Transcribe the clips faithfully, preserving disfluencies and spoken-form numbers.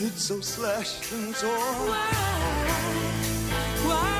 it's so slashed and torn. Why? Why?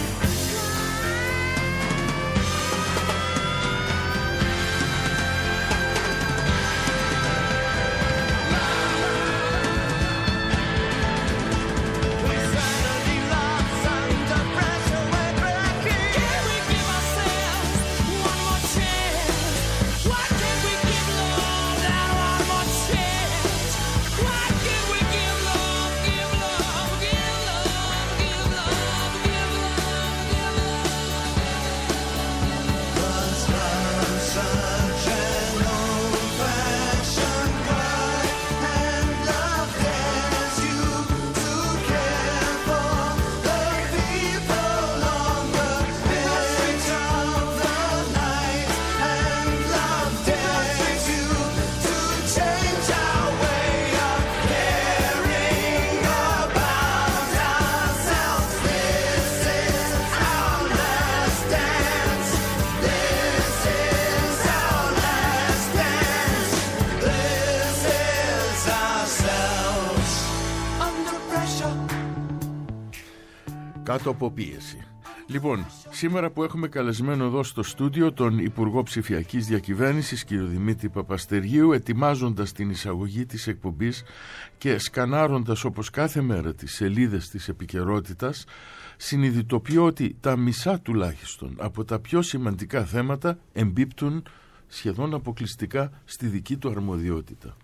Κάτω από πίεση. Λοιπόν, σήμερα που έχουμε καλεσμένο εδώ στο στούντιο τον Υπουργό Ψηφιακής Διακυβέρνησης κ. Δημήτρη Παπαστεργίου, ετοιμάζοντας την εισαγωγή της εκπομπής και σκανάροντας όπως κάθε μέρα τις σελίδες της επικαιρότητας, συνειδητοποιώ ότι τα μισά τουλάχιστον από τα πιο σημαντικά θέματα εμπίπτουν σχεδόν αποκλειστικά στη δική του αρμοδιότητα.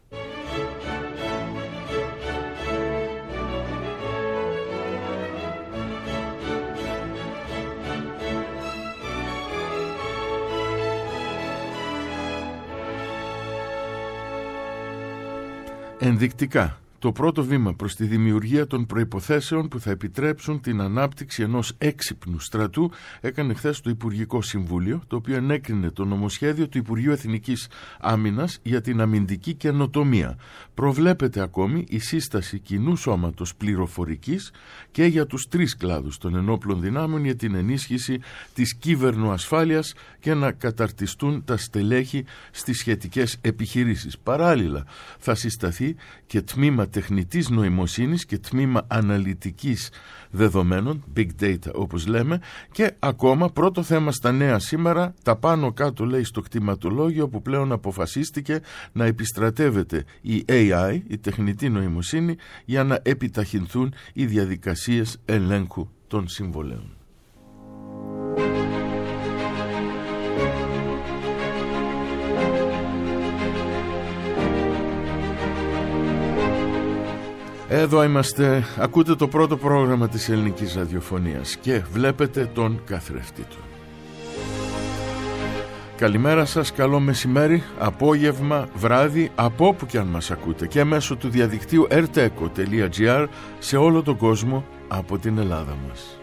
Ενδεικτικά, το πρώτο βήμα προς τη δημιουργία των προϋποθέσεων που θα επιτρέψουν την ανάπτυξη ενός έξυπνου στρατού έκανε χθες το Υπουργικό Συμβούλιο, το οποίο ενέκρινε το νομοσχέδιο του Υπουργείου Εθνικής Άμυνας για την αμυντική καινοτομία. Προβλέπεται ακόμη η σύσταση κοινού σώματος πληροφορικής και για τους τρεις κλάδους των ενόπλων δυνάμεων για την ενίσχυση της κύβερνοασφάλειας και να καταρτιστούν τα στελέχη στις σχετικές επιχειρήσεις. Παράλληλα, θα συσταθεί και τμήμα τεχνητής νοημοσύνης και τμήμα αναλυτικής δεδομένων, big data όπως λέμε, και ακόμα πρώτο θέμα στα νέα σήμερα, τα πάνω κάτω λέει στο κτηματολόγιο, που πλέον αποφασίστηκε να επιστρατεύεται η έι άι, η τεχνητή νοημοσύνη, για να επιταχυνθούν οι διαδικασίες ελέγχου των συμβολέων. Εδώ είμαστε, ακούτε το πρώτο πρόγραμμα της ελληνικής ραδιοφωνίας και βλέπετε τον καθρέφτη του. Καλημέρα σας, καλό μεσημέρι, απόγευμα, βράδυ, από όπου και αν μας ακούτε, και μέσω του διαδικτύου ερτέκο τελεία τζι άρ σε όλο τον κόσμο από την Ελλάδα μας.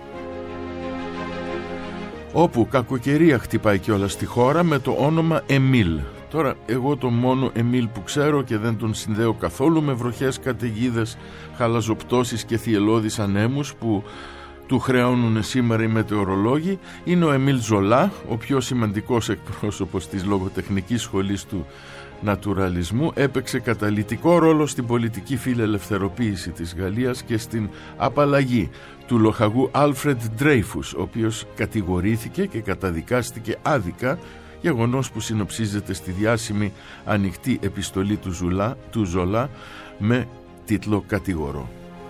Όπου κακοκαιρία χτυπάει κιόλας στη χώρα με το όνομα Εμίλ. Τώρα, εγώ το μόνο Εμίλ που ξέρω και δεν τον συνδέω καθόλου με βροχές, καταιγίδες, χαλαζοπτώσεις και θυελλώδεις ανέμους που του χρεώνουν σήμερα οι μετεωρολόγοι, είναι ο Εμίλ Ζολά, ο πιο σημαντικός εκπρόσωπος της λογοτεχνικής σχολής του νατουραλισμού. Έπαιξε καταλυτικό ρόλο στην πολιτική φιλελευθεροποίηση της Γαλλίας και στην απαλλαγή του λοχαγού Άλφρεντ Ντρέιφους, ο οποίος κατηγορήθηκε και καταδικάστηκε άδικα, γεγονός που συνοψίζεται στη διάσημη ανοιχτή επιστολή του, Ζουλά, του Ζολά με τίτλο «Κατηγορώ».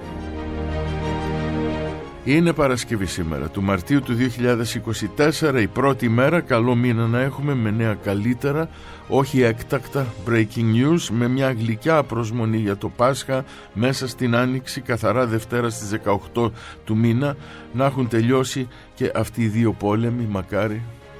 Είναι Παρασκευή σήμερα, του Μαρτίου του δύο χιλιάδες είκοσι τέσσερα, η πρώτη μέρα, καλό μήνα να έχουμε, με νέα καλύτερα, όχι έκτακτα breaking news, με μια γλυκιά προσμονή για το Πάσχα μέσα στην Άνοιξη, καθαρά Δευτέρα στις δεκαοκτώ του μήνα, να έχουν τελειώσει και αυτοί οι δύο πόλεμοι, μακάρι.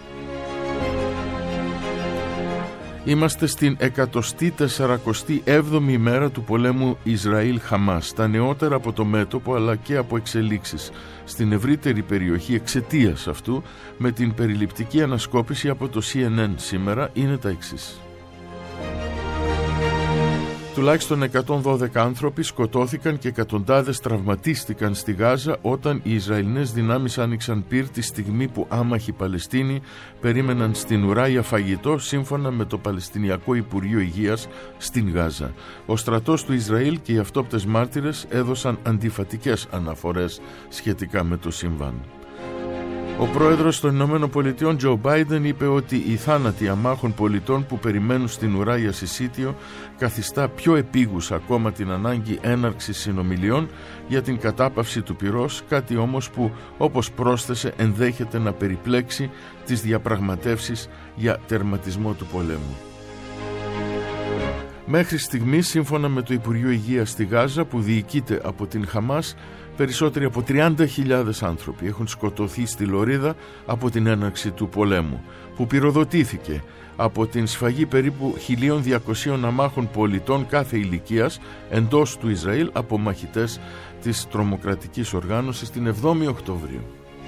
Είμαστε στην εκατοστή τεσσαρακοστή έβδομη ημέρα του πολέμου Ισραήλ-Χαμάς. Τα νεότερα από το μέτωπο αλλά και από εξελίξεις στην ευρύτερη περιοχή εξαιτίας αυτού, με την περιληπτική ανασκόπηση από το σι εν εν σήμερα, είναι τα εξής. Τουλάχιστον εκατόν δώδεκα άνθρωποι σκοτώθηκαν και εκατοντάδες τραυματίστηκαν στη Γάζα όταν οι Ισραηλινές δυνάμεις άνοιξαν πυρ τη στιγμή που άμαχοι Παλαιστίνοι περίμεναν στην ουρά για φαγητό, σύμφωνα με το Παλαιστινιακό Υπουργείο Υγείας στην Γάζα. Ο στρατός του Ισραήλ και οι αυτόπτες μάρτυρες έδωσαν αντιφατικές αναφορές σχετικά με το συμβάν. Ο πρόεδρος των Ηνωμένων Πολιτειών, Τζο Μπάιντεν, είπε ότι οι θάνατοι αμάχων πολιτών που περιμένουν στην ουρά για συσίτιο καθιστά πιο επίγουσα ακόμα την ανάγκη έναρξης συνομιλιών για την κατάπαυση του πυρός, κάτι όμως που, όπως πρόσθεσε, ενδέχεται να περιπλέξει τις διαπραγματεύσεις για τερματισμό του πολέμου. Μέχρι στιγμής, σύμφωνα με το Υπουργείο Υγείας στη Γάζα, που διοικείται από την Χαμάς, περισσότεροι από τριάντα χιλιάδες άνθρωποι έχουν σκοτωθεί στη Λωρίδα από την έναρξη του πολέμου, που πυροδοτήθηκε από την σφαγή περίπου χίλια διακόσια αμάχων πολιτών κάθε ηλικίας εντός του Ισραήλ από μαχητές της τρομοκρατικής οργάνωσης την εβδόμη Οκτωβρίου.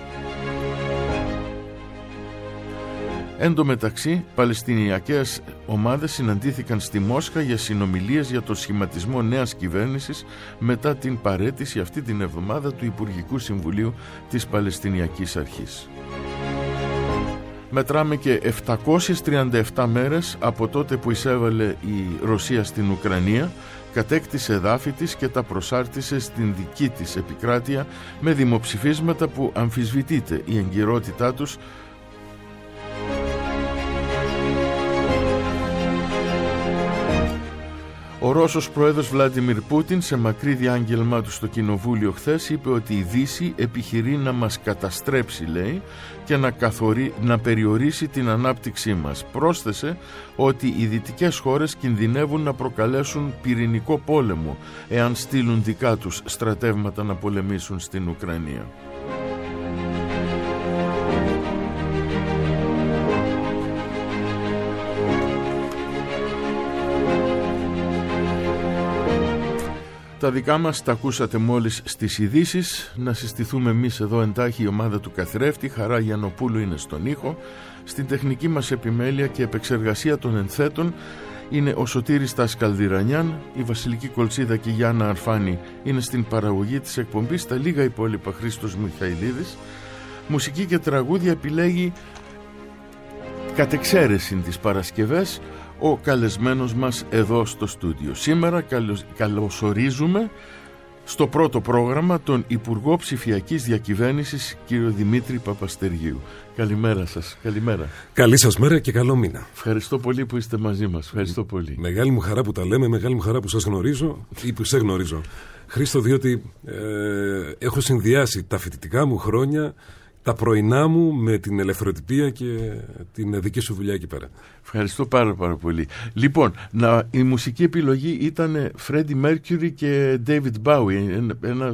Εν τω μεταξύ, παλαιστινιακές ομάδες συναντήθηκαν στη Μόσχα για συνομιλίες για το σχηματισμό νέας κυβέρνησης μετά την παραίτηση αυτή την εβδομάδα του Υπουργικού Συμβουλίου της Παλαιστινιακής Αρχής. Μετράμε και επτακόσιες τριάντα επτά μέρες από τότε που εισέβαλε η Ρωσία στην Ουκρανία, κατέκτησε εδάφη της και τα προσάρτησε στην δική της επικράτεια με δημοψηφίσματα που αμφισβητείται η εγκυρότητά τους. Ο Ρώσος πρόεδρος Βλάντιμιρ Πούτιν, σε μακρύ διάγγελμά του στο κοινοβούλιο χθες, είπε ότι η Δύση επιχειρεί να μας καταστρέψει, λέει, και να, καθορί... να περιορίσει την ανάπτυξή μας. Πρόσθεσε ότι οι δυτικές χώρες κινδυνεύουν να προκαλέσουν πυρηνικό πόλεμο εάν στείλουν δικά τους στρατεύματα να πολεμήσουν στην Ουκρανία. Τα δικά μας τα ακούσατε μόλις στις ειδήσεις. Να συστηθούμε εμείς εδώ εντάχει, η ομάδα του καθρέφτη. Χαρά Γιαννοπούλου είναι στον ήχο. Στην τεχνική μας επιμέλεια και επεξεργασία των ενθέτων είναι ο Σωτήρης Τασκαλδηρανιάν, η Βασιλική Κολτσίδα και η Γιάννα Αρφάνη είναι στην παραγωγή της εκπομπής. Τα λίγα υπόλοιπα Χρήστος Μιχαηλίδης. Μουσική και τραγούδια επιλέγει κατ' εξαίρεση τις Παρασκευές ο καλεσμένος μας εδώ στο στούντιο. Σήμερα καλωσορίζουμε στο πρώτο πρόγραμμα τον Υπουργό Ψηφιακής Διακυβέρνησης, κύριο Δημήτρη Παπαστεργίου. Καλημέρα σας. Καλημέρα. Καλή σας μέρα και καλό μήνα. Ευχαριστώ πολύ που είστε μαζί μας. Ευχαριστώ πολύ. Μεγάλη μου χαρά που τα λέμε, μεγάλη μου χαρά που σας γνωρίζω ή που σε γνωρίζω. Χρήστο, διότι ε, έχω συνδυάσει τα φοιτητικά μου χρόνια, τα πρωινά μου με την ελευθεροτυπία και την δική σου δουλειά εκεί πέρα. Ευχαριστώ πάρα πάρα πολύ. Λοιπόν, να, η μουσική επιλογή ήταν Freddie Mercury και David Bowie. Ένα, ένα,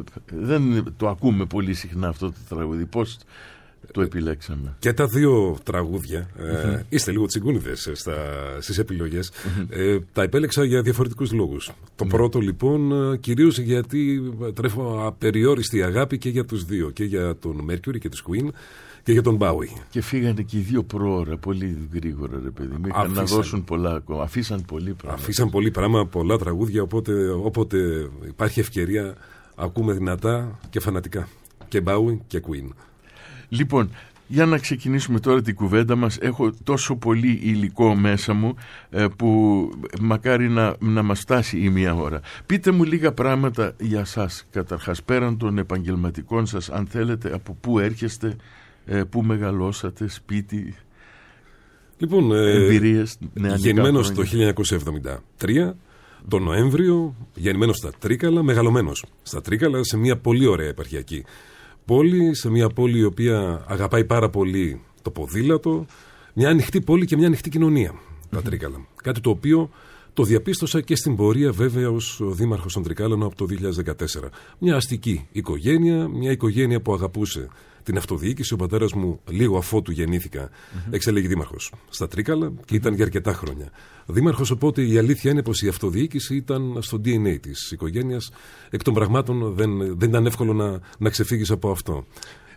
δεν το ακούμε πολύ συχνά αυτό το τραγούδι. Πώς το επιλέξαμε? Και τα δύο τραγούδια, mm-hmm. ε, είστε λίγο τσιγκούνιδες στα, στις επιλογές, mm-hmm. ε, τα επέλεξα για διαφορετικούς λόγους. Το mm-hmm. πρώτο λοιπόν κυρίως γιατί τρέφω απεριόριστη αγάπη και για τους δύο, και για τον Mercury και τους Queen και για τον Bowie. Και φύγανε και οι δύο προώρα, πολύ γρήγορα, ρε παιδί. Είχαν να δώσουν πολλά ακόμα. Αφήσαν πολύ πράγμα. Αφήσαν πολύ πράγμα, πολλά τραγούδια, οπότε όποτε υπάρχει ευκαιρία ακούμε δυνατά και φανατικά. Και Bowie και Queen. Λοιπόν, για να ξεκινήσουμε τώρα την κουβέντα μας. Έχω τόσο πολύ υλικό μέσα μου ε, που μακάρι να, να μας φτάσει η μία ώρα. Πείτε μου λίγα πράγματα για σας καταρχάς, πέραν των επαγγελματικών σας, αν θέλετε, από πού έρχεστε, ε, πού μεγαλώσατε, σπίτι, λοιπόν, εμπειρίες, ε, γεννημένος το χίλια εννιακόσια εβδομήντα τρία, τον Νοέμβριο, γεννημένος στα Τρίκαλα, μεγαλωμένος στα Τρίκαλα, σε μια πολύ ωραία επαρχιακή πόλη, σε μια πόλη η οποία αγαπάει πάρα πολύ το ποδήλατο, μια ανοιχτή πόλη και μια ανοιχτή κοινωνία, mm-hmm. τα Τρίκαλα. Κάτι το οποίο το διαπίστωσα και στην πορεία βέβαια ως δήμαρχος των Τρικάλων από το δύο χιλιάδες δεκατέσσερα. Μια αστική οικογένεια, μια οικογένεια που αγαπούσε την αυτοδιοίκηση. Ο πατέρας μου, λίγο αφότου γεννήθηκα, mm-hmm. εξελέγει δήμαρχος στα Τρίκαλα και ήταν για αρκετά χρόνια δήμαρχος. Οπότε η αλήθεια είναι πως η αυτοδιοίκηση ήταν στο ντι εν έι της οικογένειας. Εκ των πραγμάτων δεν, δεν ήταν εύκολο να, να ξεφύγεις από αυτό.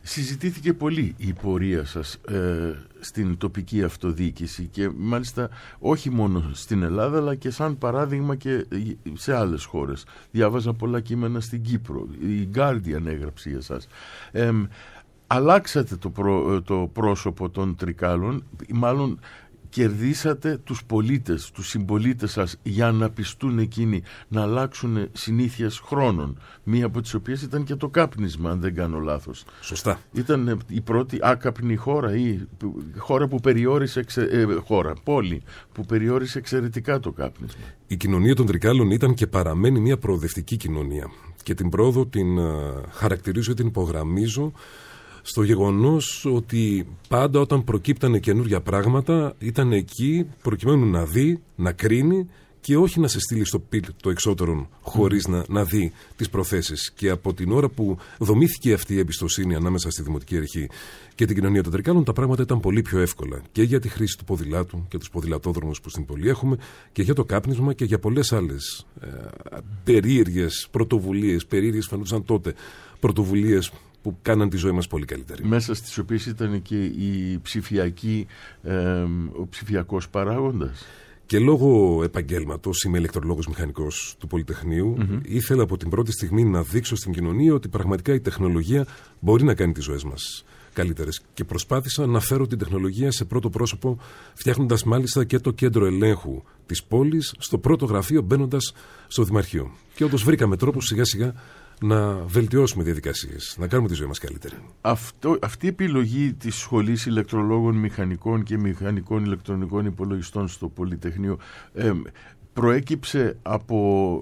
συζητήθηκε πολύ η πορεία σας ε, στην τοπική αυτοδιοίκηση και μάλιστα όχι μόνο στην Ελλάδα αλλά και σαν παράδειγμα και σε άλλες χώρες. Διάβαζα πολλά κείμενα στην Κύπρο, η Guardian έγραψε για σας. Ε, αλλάξατε το, πρό, το πρόσωπο των Τρικάλων, μάλλον κερδίσατε τους πολίτες, τους συμπολίτες σας για να πιστούν εκείνοι να αλλάξουν συνήθειες χρόνων. Μία από τις οποίες ήταν και το κάπνισμα, αν δεν κάνω λάθος. Σωστά. Ήταν η πρώτη άκαπνη χώρα ή χώρα που περιόρισε, ε, χώρα, πόλη που περιόρισε εξαιρετικά το κάπνισμα. Η κοινωνία των Τρικάλων ήταν και παραμένει μια προοδευτική κοινωνία και την πρόοδο την uh, χαρακτηρίζω, την υπογραμμίζω στο γεγονός ότι πάντα όταν προκύπτανε καινούργια πράγματα ήταν εκεί προκειμένου να δει, να κρίνει και όχι να σε στείλει στο πιτ το εξώτερον χωρίς mm. να, να δει τις προθέσεις. Και από την ώρα που δομήθηκε αυτή η εμπιστοσύνη ανάμεσα στη Δημοτική Αρχή και την κοινωνία των Τρικάλων, τα πράγματα ήταν πολύ πιο εύκολα και για τη χρήση του ποδηλάτου και τους ποδηλατόδρομους που στην πόλη έχουμε και για το κάπνισμα και για πολλές άλλες ε, περίεργες πρωτοβουλίες, περίεργες φαινόντουσαν τότε πρωτοβουλίες που κάναν τη ζωή μας πολύ καλύτερη. Μέσα στις οποίες ήταν και η ψηφιακή, ε, ο ψηφιακός παράγοντας. Και λόγω επαγγέλματος, είμαι ηλεκτρολόγος μηχανικός του Πολυτεχνείου, mm-hmm. ήθελα από την πρώτη στιγμή να δείξω στην κοινωνία ότι πραγματικά η τεχνολογία μπορεί να κάνει τις ζωές μας καλύτερες. Και προσπάθησα να φέρω την τεχνολογία σε πρώτο πρόσωπο, φτιάχνοντας μάλιστα και το κέντρο ελέγχου της πόλης στο πρώτο γραφείο, μπαίνοντας στο Δημαρχείο. Και όντως βρήκαμε τρόπους σιγά σιγά να βελτιώσουμε διαδικασίες, να κάνουμε τη ζωή μας καλύτερη. Αυτό, αυτή η επιλογή της Σχολής Ηλεκτρολόγων Μηχανικών και Μηχανικών Ηλεκτρονικών Υπολογιστών στο Πολυτεχνείο ε, προέκυψε από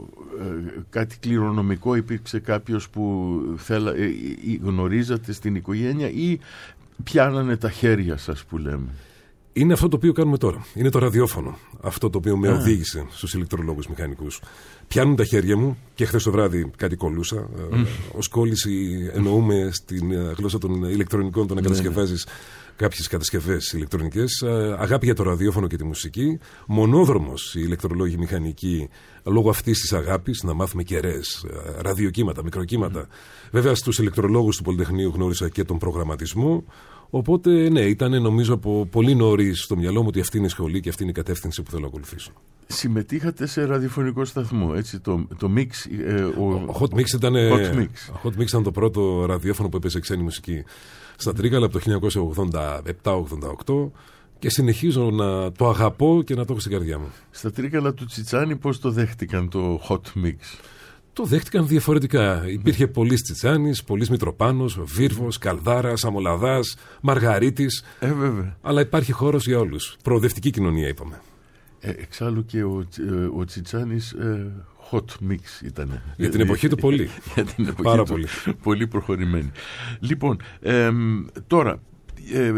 ε, κάτι κληρονομικό, υπήρξε κάποιος που θέλα, ε, ε, γνωρίζατε στην οικογένεια ή πιάνανε τα χέρια σας που λέμε? Είναι αυτό το οποίο κάνουμε τώρα. Είναι το ραδιόφωνο. Αυτό το οποίο με ah. οδήγησε στους ηλεκτρολόγους μηχανικούς. Πιάνουν τα χέρια μου και χθες το βράδυ κάτι κολούσα. Mm. Ως κόλληση εννοούμε στην γλώσσα των ηλεκτρονικών το να κατασκευάζεις κάποιες κατασκευές ηλεκτρονικές. Αγάπη για το ραδιόφωνο και τη μουσική. Μονόδρομος οι ηλεκτρολόγοι μηχανικοί λόγω αυτής της αγάπης να μάθουμε κεραίες, ραδιοκύματα, μικροκύματα. Mm. Βέβαια στους ηλεκτρολόγους του Πολυτεχνείου γνώρισα και τον προγραμματισμό. Οπότε, ναι, ήταν νομίζω από πολύ νωρίς στο μυαλό μου ότι αυτή είναι η σχολή και αυτή είναι η κατεύθυνση που θέλω να ακολουθήσω. Συμμετείχατε σε ραδιοφωνικό σταθμό, έτσι, το, το Mix. Ε, ο... ο Hot Mix ήταν, Hot Mix. Hot Mix ήταν το πρώτο ραδιόφωνο που έπαιζε ξένη μουσική στα Τρίκαλα από το χίλια εννιακόσια ογδόντα επτά ογδόντα οκτώ και συνεχίζω να το αγαπώ και να το έχω στην καρδιά μου. Στα Τρίκαλα του Τσιτσάνη πώς το δέχτηκαν το Hot Mix? Το δέχτηκαν διαφορετικά. Mm. Υπήρχε πολλής Τσιτσάνης, πολλής Μητροπάνος, Βίρβος, Καλδάρας, Αμολαδάς, Μαργαρίτης. Ε, βέβαια. Αλλά υπάρχει χώρος για όλους. Προοδευτική κοινωνία, είπαμε. Ε, εξάλλου και ο, ο Τσιτσάνης ε, hot mix ήταν. Για την εποχή του πολύ. Για την εποχή Πάρα του, πολύ. Πολύ προχωρημένη. Λοιπόν, ε, τώρα... Ε,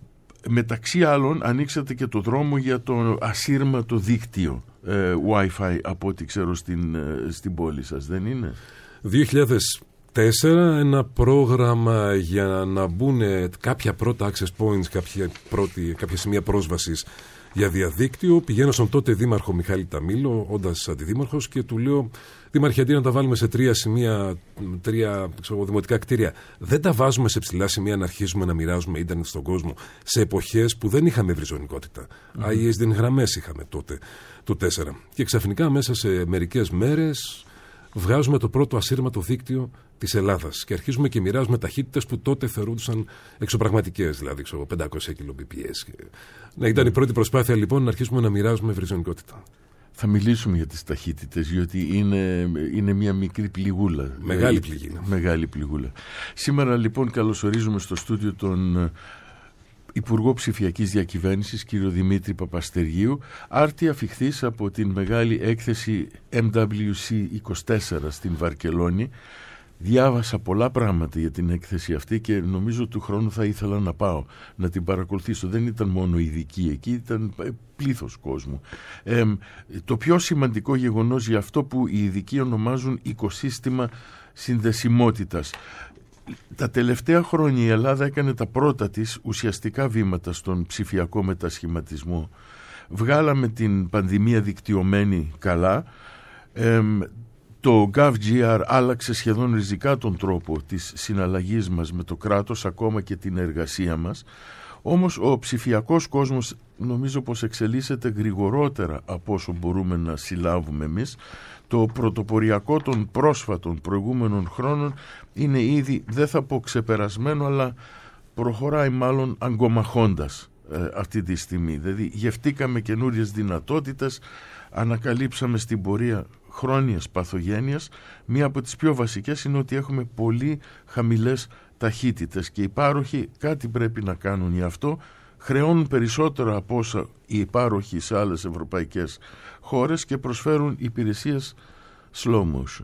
μεταξύ άλλων ανοίξατε και το δρόμο για το ασύρματο δίκτυο ε, Wi-Fi από ό,τι ξέρω στην, ε, στην πόλη σας, δεν είναι? δύο χιλιάδες τέσσερα ένα πρόγραμμα για να μπουν κάποια πρώτα access points, κάποια, πρώτη, κάποια σημεία πρόσβασης για διαδίκτυο. Πηγαίνω στον τότε δήμαρχο Μιχάλη Ταμίλο, όντας αντιδήμαρχος, και του λέω: Δήμαρχε, αντί να τα βάλουμε σε τρία σημεία, τρία ξέρω, δημοτικά κτίρια, δεν τα βάζουμε σε ψηλά σημεία να αρχίζουμε να μοιράζουμε ίντερνετ στον κόσμο σε εποχές που δεν είχαμε ευρυζωνικότητα. Mm-hmm. άι ες ντι γραμμές είχαμε τότε, το τέσσερα. Και ξαφνικά μέσα σε μερικές μέρες βγάζουμε το πρώτο ασύρματο δίκτυο της Ελλάδας και αρχίζουμε και μοιράζουμε ταχύτητες που τότε θεωρούνταν εξωπραγματικές, δηλαδή ξέρω, πεντακόσια κιλομπιτ. Ναι, ήταν η πρώτη προσπάθεια λοιπόν να αρχίσουμε να μοιράζουμε ευρυζωνικότητα. Θα μιλήσουμε για τις ταχύτητες, διότι είναι, είναι μια μικρή πληγούλα. Μεγάλη πληγή. Μεγάλη πληγούλα. Σήμερα λοιπόν καλωσορίζουμε στο στούντιο τον Υπουργό Ψηφιακής Διακυβέρνησης, κύριο Δημήτρη Παπαστεργίου, άρτη αφιχθής από την μεγάλη έκθεση εμ ντάμπλιου σι είκοσι τέσσερα στην Βαρκελόνη. Διάβασα πολλά πράγματα για την έκθεση αυτή και νομίζω του χρόνου θα ήθελα να πάω να την παρακολουθήσω. Δεν ήταν μόνο ειδικοί εκεί, ήταν πλήθος κόσμου. Ε, το πιο σημαντικό γεγονός για αυτό που οι ειδικοί ονομάζουν οικοσύστημα συνδεσιμότητας. Τα τελευταία χρόνια η Ελλάδα έκανε τα πρώτα της ουσιαστικά βήματα στον ψηφιακό μετασχηματισμό. Βγάλαμε την πανδημία δικτυωμένη καλά. Ε, Το GovGR άλλαξε σχεδόν ριζικά τον τρόπο της συναλλαγής μας με το κράτος, ακόμα και την εργασία μας. Όμως ο ψηφιακός κόσμος νομίζω πως εξελίσσεται γρηγορότερα από όσο μπορούμε να συλλάβουμε εμείς. Το πρωτοποριακό των πρόσφατων προηγούμενων χρόνων είναι ήδη, δεν θα πω ξεπερασμένο, αλλά προχωράει μάλλον αγκομαχώντας ε, αυτή τη στιγμή. Δηλαδή γευτήκαμε καινούριες δυνατότητες, ανακαλύψαμε στην πορεία χρόνιας παθογένειας. Μία από τις πιο βασικές είναι ότι έχουμε πολύ χαμηλές ταχύτητες και οι πάροχοι κάτι πρέπει να κάνουν γι' αυτό. Χρεώνουν περισσότερα από όσα οι υπάροχοι σε άλλες ευρωπαϊκές χώρες και προσφέρουν υπηρεσίες slow motion.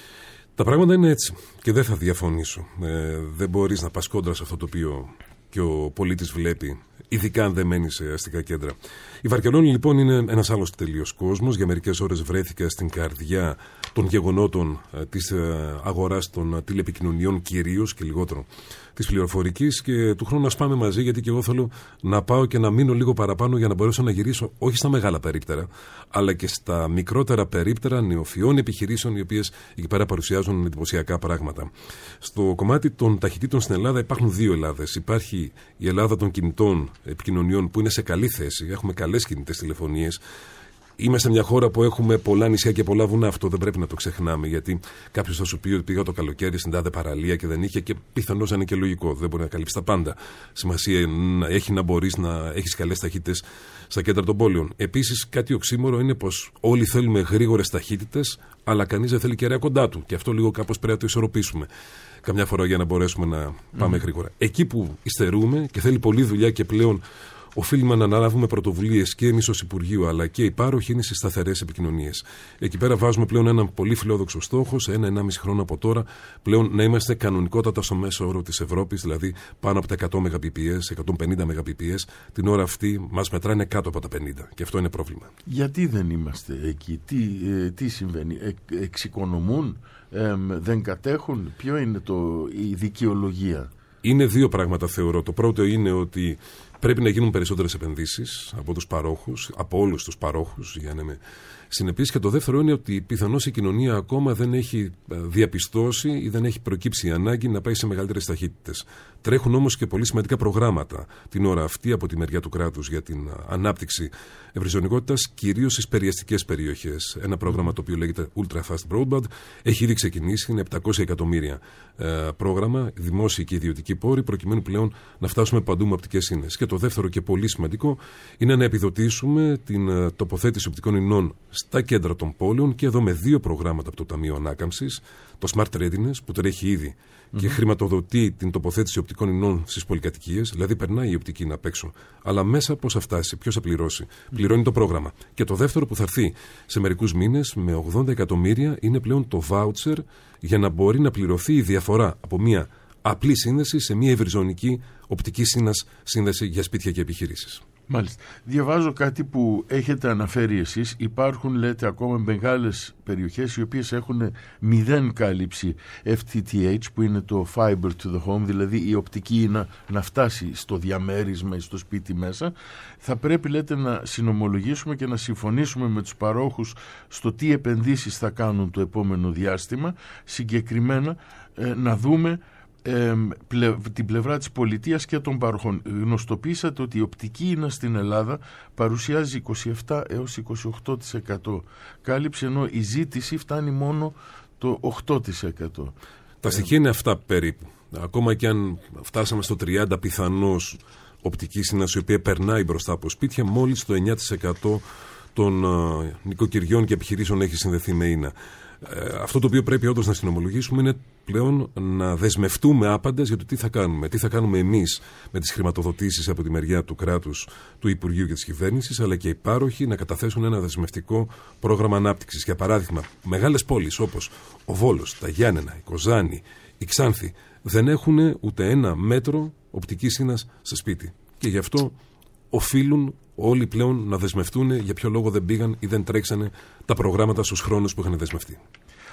Τα πράγματα είναι έτσι και δεν θα διαφωνήσω. Ε, δεν μπορείς να πας κόντρα σε αυτό το οποίο και ο πολίτης βλέπει, ειδικά αν δεν μένει σε αστικά κέντρα. Η Βαρκελόνη λοιπόν είναι ένας άλλος τελείως κόσμος. Για μερικές ώρες βρέθηκα στην καρδιά των γεγονότων ε, της ε, αγοράς των τηλεπικοινωνιών κυρίως και λιγότερο της πληροφορικής, και του χρόνου να πάμε μαζί, γιατί και εγώ θέλω να πάω και να μείνω λίγο παραπάνω για να μπορέσω να γυρίσω όχι στα μεγάλα περίπτερα, αλλά και στα μικρότερα περίπτερα νεοφυών επιχειρήσεων, οι οποίες εκεί πέρα παρουσιάζουν εντυπωσιακά πράγματα. Στο κομμάτι των ταχυτήτων στην Ελλάδα υπάρχουν δύο Ελλάδες. Υπάρχει η Ελλάδα των κινητών επικοινωνιών που είναι σε καλή θέση, έχουμε καλές κινητές τηλεφωνίες. Είμαστε μια χώρα που έχουμε πολλά νησιά και πολλά βουνά. Αυτό δεν πρέπει να το ξεχνάμε, γιατί κάποιος θα σου πει ότι πήγα το καλοκαίρι στην τάδε παραλία και δεν είχε, και πιθανώς είναι και λογικό. Δεν μπορεί να καλύψει τα πάντα. Σημασία έχει να μπορείς να έχεις καλές ταχύτητες στα κέντρα των πόλεων. Επίσης, κάτι οξύμορο είναι πως όλοι θέλουμε γρήγορες ταχύτητες, αλλά κανείς δεν θέλει κεραία κοντά του. Και αυτό λίγο κάπως πρέπει να το ισορροπήσουμε καμιά φορά για να μπορέσουμε να πάμε mm. γρήγορα. Εκεί που υστερούμε και θέλει πολλή δουλειά και πλέον οφείλουμε να αναλάβουμε πρωτοβουλίες και εμείς ως Υπουργείο, αλλά και οι πάροχοι, είναι στις σταθερές επικοινωνίες. Εκεί πέρα βάζουμε πλέον έναν πολύ φιλόδοξο στόχο, σε ένα-ενάμιση χρόνο από τώρα, πλέον να είμαστε κανονικότατα στο μέσο όρο της Ευρώπης, δηλαδή πάνω από τα εκατό Mbps, εκατόν πενήντα Mbps. Την ώρα αυτή μας μετράνε κάτω από τα πενήντα. Και αυτό είναι πρόβλημα. Γιατί δεν είμαστε εκεί, τι, ε, τι συμβαίνει, ε, εξοικονομούν, ε, δεν κατέχουν, ποιο είναι το, η δικαιολογία? Είναι δύο πράγματα θεωρώ. Το πρώτο είναι ότι πρέπει να γίνουν περισσότερες επενδύσεις από τους παρόχους, από όλους τους παρόχους, για να είμαι συνεπής. Και το δεύτερο είναι ότι πιθανώς η κοινωνία ακόμα δεν έχει διαπιστώσει ή δεν έχει προκύψει η ανάγκη να πάει σε μεγαλύτερες ταχύτητες. Τρέχουν όμως και πολύ σημαντικά προγράμματα την ώρα αυτή από τη μεριά του κράτους για την ανάπτυξη ευρυζωνικότητας, κυρίως στις περιαστικές περιοχές. Ένα πρόγραμμα το οποίο λέγεται Ultra Fast Broadband έχει ήδη ξεκινήσει, είναι επτακόσια εκατομμύρια ε, πρόγραμμα, δημόσιοι και ιδιωτικοί πόροι, προκειμένου πλέον να φτάσουμε παντού με οπτικές ίνες. Και το δεύτερο και πολύ σημαντικό είναι να επιδοτήσουμε την uh, τοποθέτηση οπτικών ινών στα κέντρα των πόλεων, και εδώ με δύο προγράμματα από το Ταμείο Ανάκαμψης, το Smart Readiness που τρέχει ήδη mm-hmm. και χρηματοδοτεί την τοποθέτηση οπτικών ινών στις πολυκατοικίες, δηλαδή περνάει η οπτική απ' έξω. Αλλά μέσα πώς θα φτάσει, ποιος θα πληρώσει? Mm-hmm. Πληρώνει το πρόγραμμα. Και το δεύτερο που θα έρθει σε μερικούς μήνες με ογδόντα εκατομμύρια είναι πλέον το voucher, για να μπορεί να πληρωθεί η διαφορά από μια απλή σύνδεση σε μια ευρυζωνική οπτική σύνδεση για σπίτια και επιχειρήσεις. Μάλιστα. Διαβάζω κάτι που έχετε αναφέρει εσείς. Υπάρχουν, λέτε, ακόμα μεγάλες περιοχές οι οποίες έχουν μηδέν κάλυψη εφ τι τι έιτς, που είναι το Fiber to the Home, δηλαδή η οπτική να, να φτάσει στο διαμέρισμα ή στο σπίτι μέσα. Θα πρέπει, λέτε, να συνομολογήσουμε και να συμφωνήσουμε με τους παρόχους στο τι επενδύσεις θα κάνουν το επόμενο διάστημα. Συγκεκριμένα ε, να δούμε Ε, πλε, την πλευρά της πολιτείας και των παροχών. Γνωστοποίησατε ότι η οπτική ίνα στην Ελλάδα παρουσιάζει είκοσι επτά έως είκοσι οκτώ τοις εκατό κάλυψη, ενώ η ζήτηση φτάνει μόνο το οκτώ τοις εκατό. Τα στοιχεία ε, είναι αυτά περίπου. Ακόμα και αν φτάσαμε στο τριάντα τοις εκατό πιθανώς οπτική ίνα, η οποία περνάει μπροστά από σπίτια, μόλις το εννιά τοις εκατό των uh, νοικοκυριών και επιχειρήσεων έχει συνδεθεί με ίνα. Ε, αυτό το οποίο πρέπει όντως να συνομολογήσουμε είναι πλέον να δεσμευτούμε άπαντες για το τι θα κάνουμε. Τι θα κάνουμε εμείς με τις χρηματοδοτήσεις από τη μεριά του κράτους, του Υπουργείου και της κυβέρνησης, αλλά και οι πάροχοι να καταθέσουν ένα δεσμευτικό πρόγραμμα ανάπτυξης. Για παράδειγμα, μεγάλες πόλεις όπως ο Βόλος, τα Γιάννενα, η Κοζάνη, η Ξάνθη δεν έχουν ούτε ένα μέτρο οπτικής ίνας σε σπίτι. Και γι' αυτό οφείλουν όλοι πλέον να δεσμευτούν για ποιο λόγο δεν πήγαν ή δεν τρέξανε τα προγράμματα στους χρόνους που είχαν δεσμευτεί.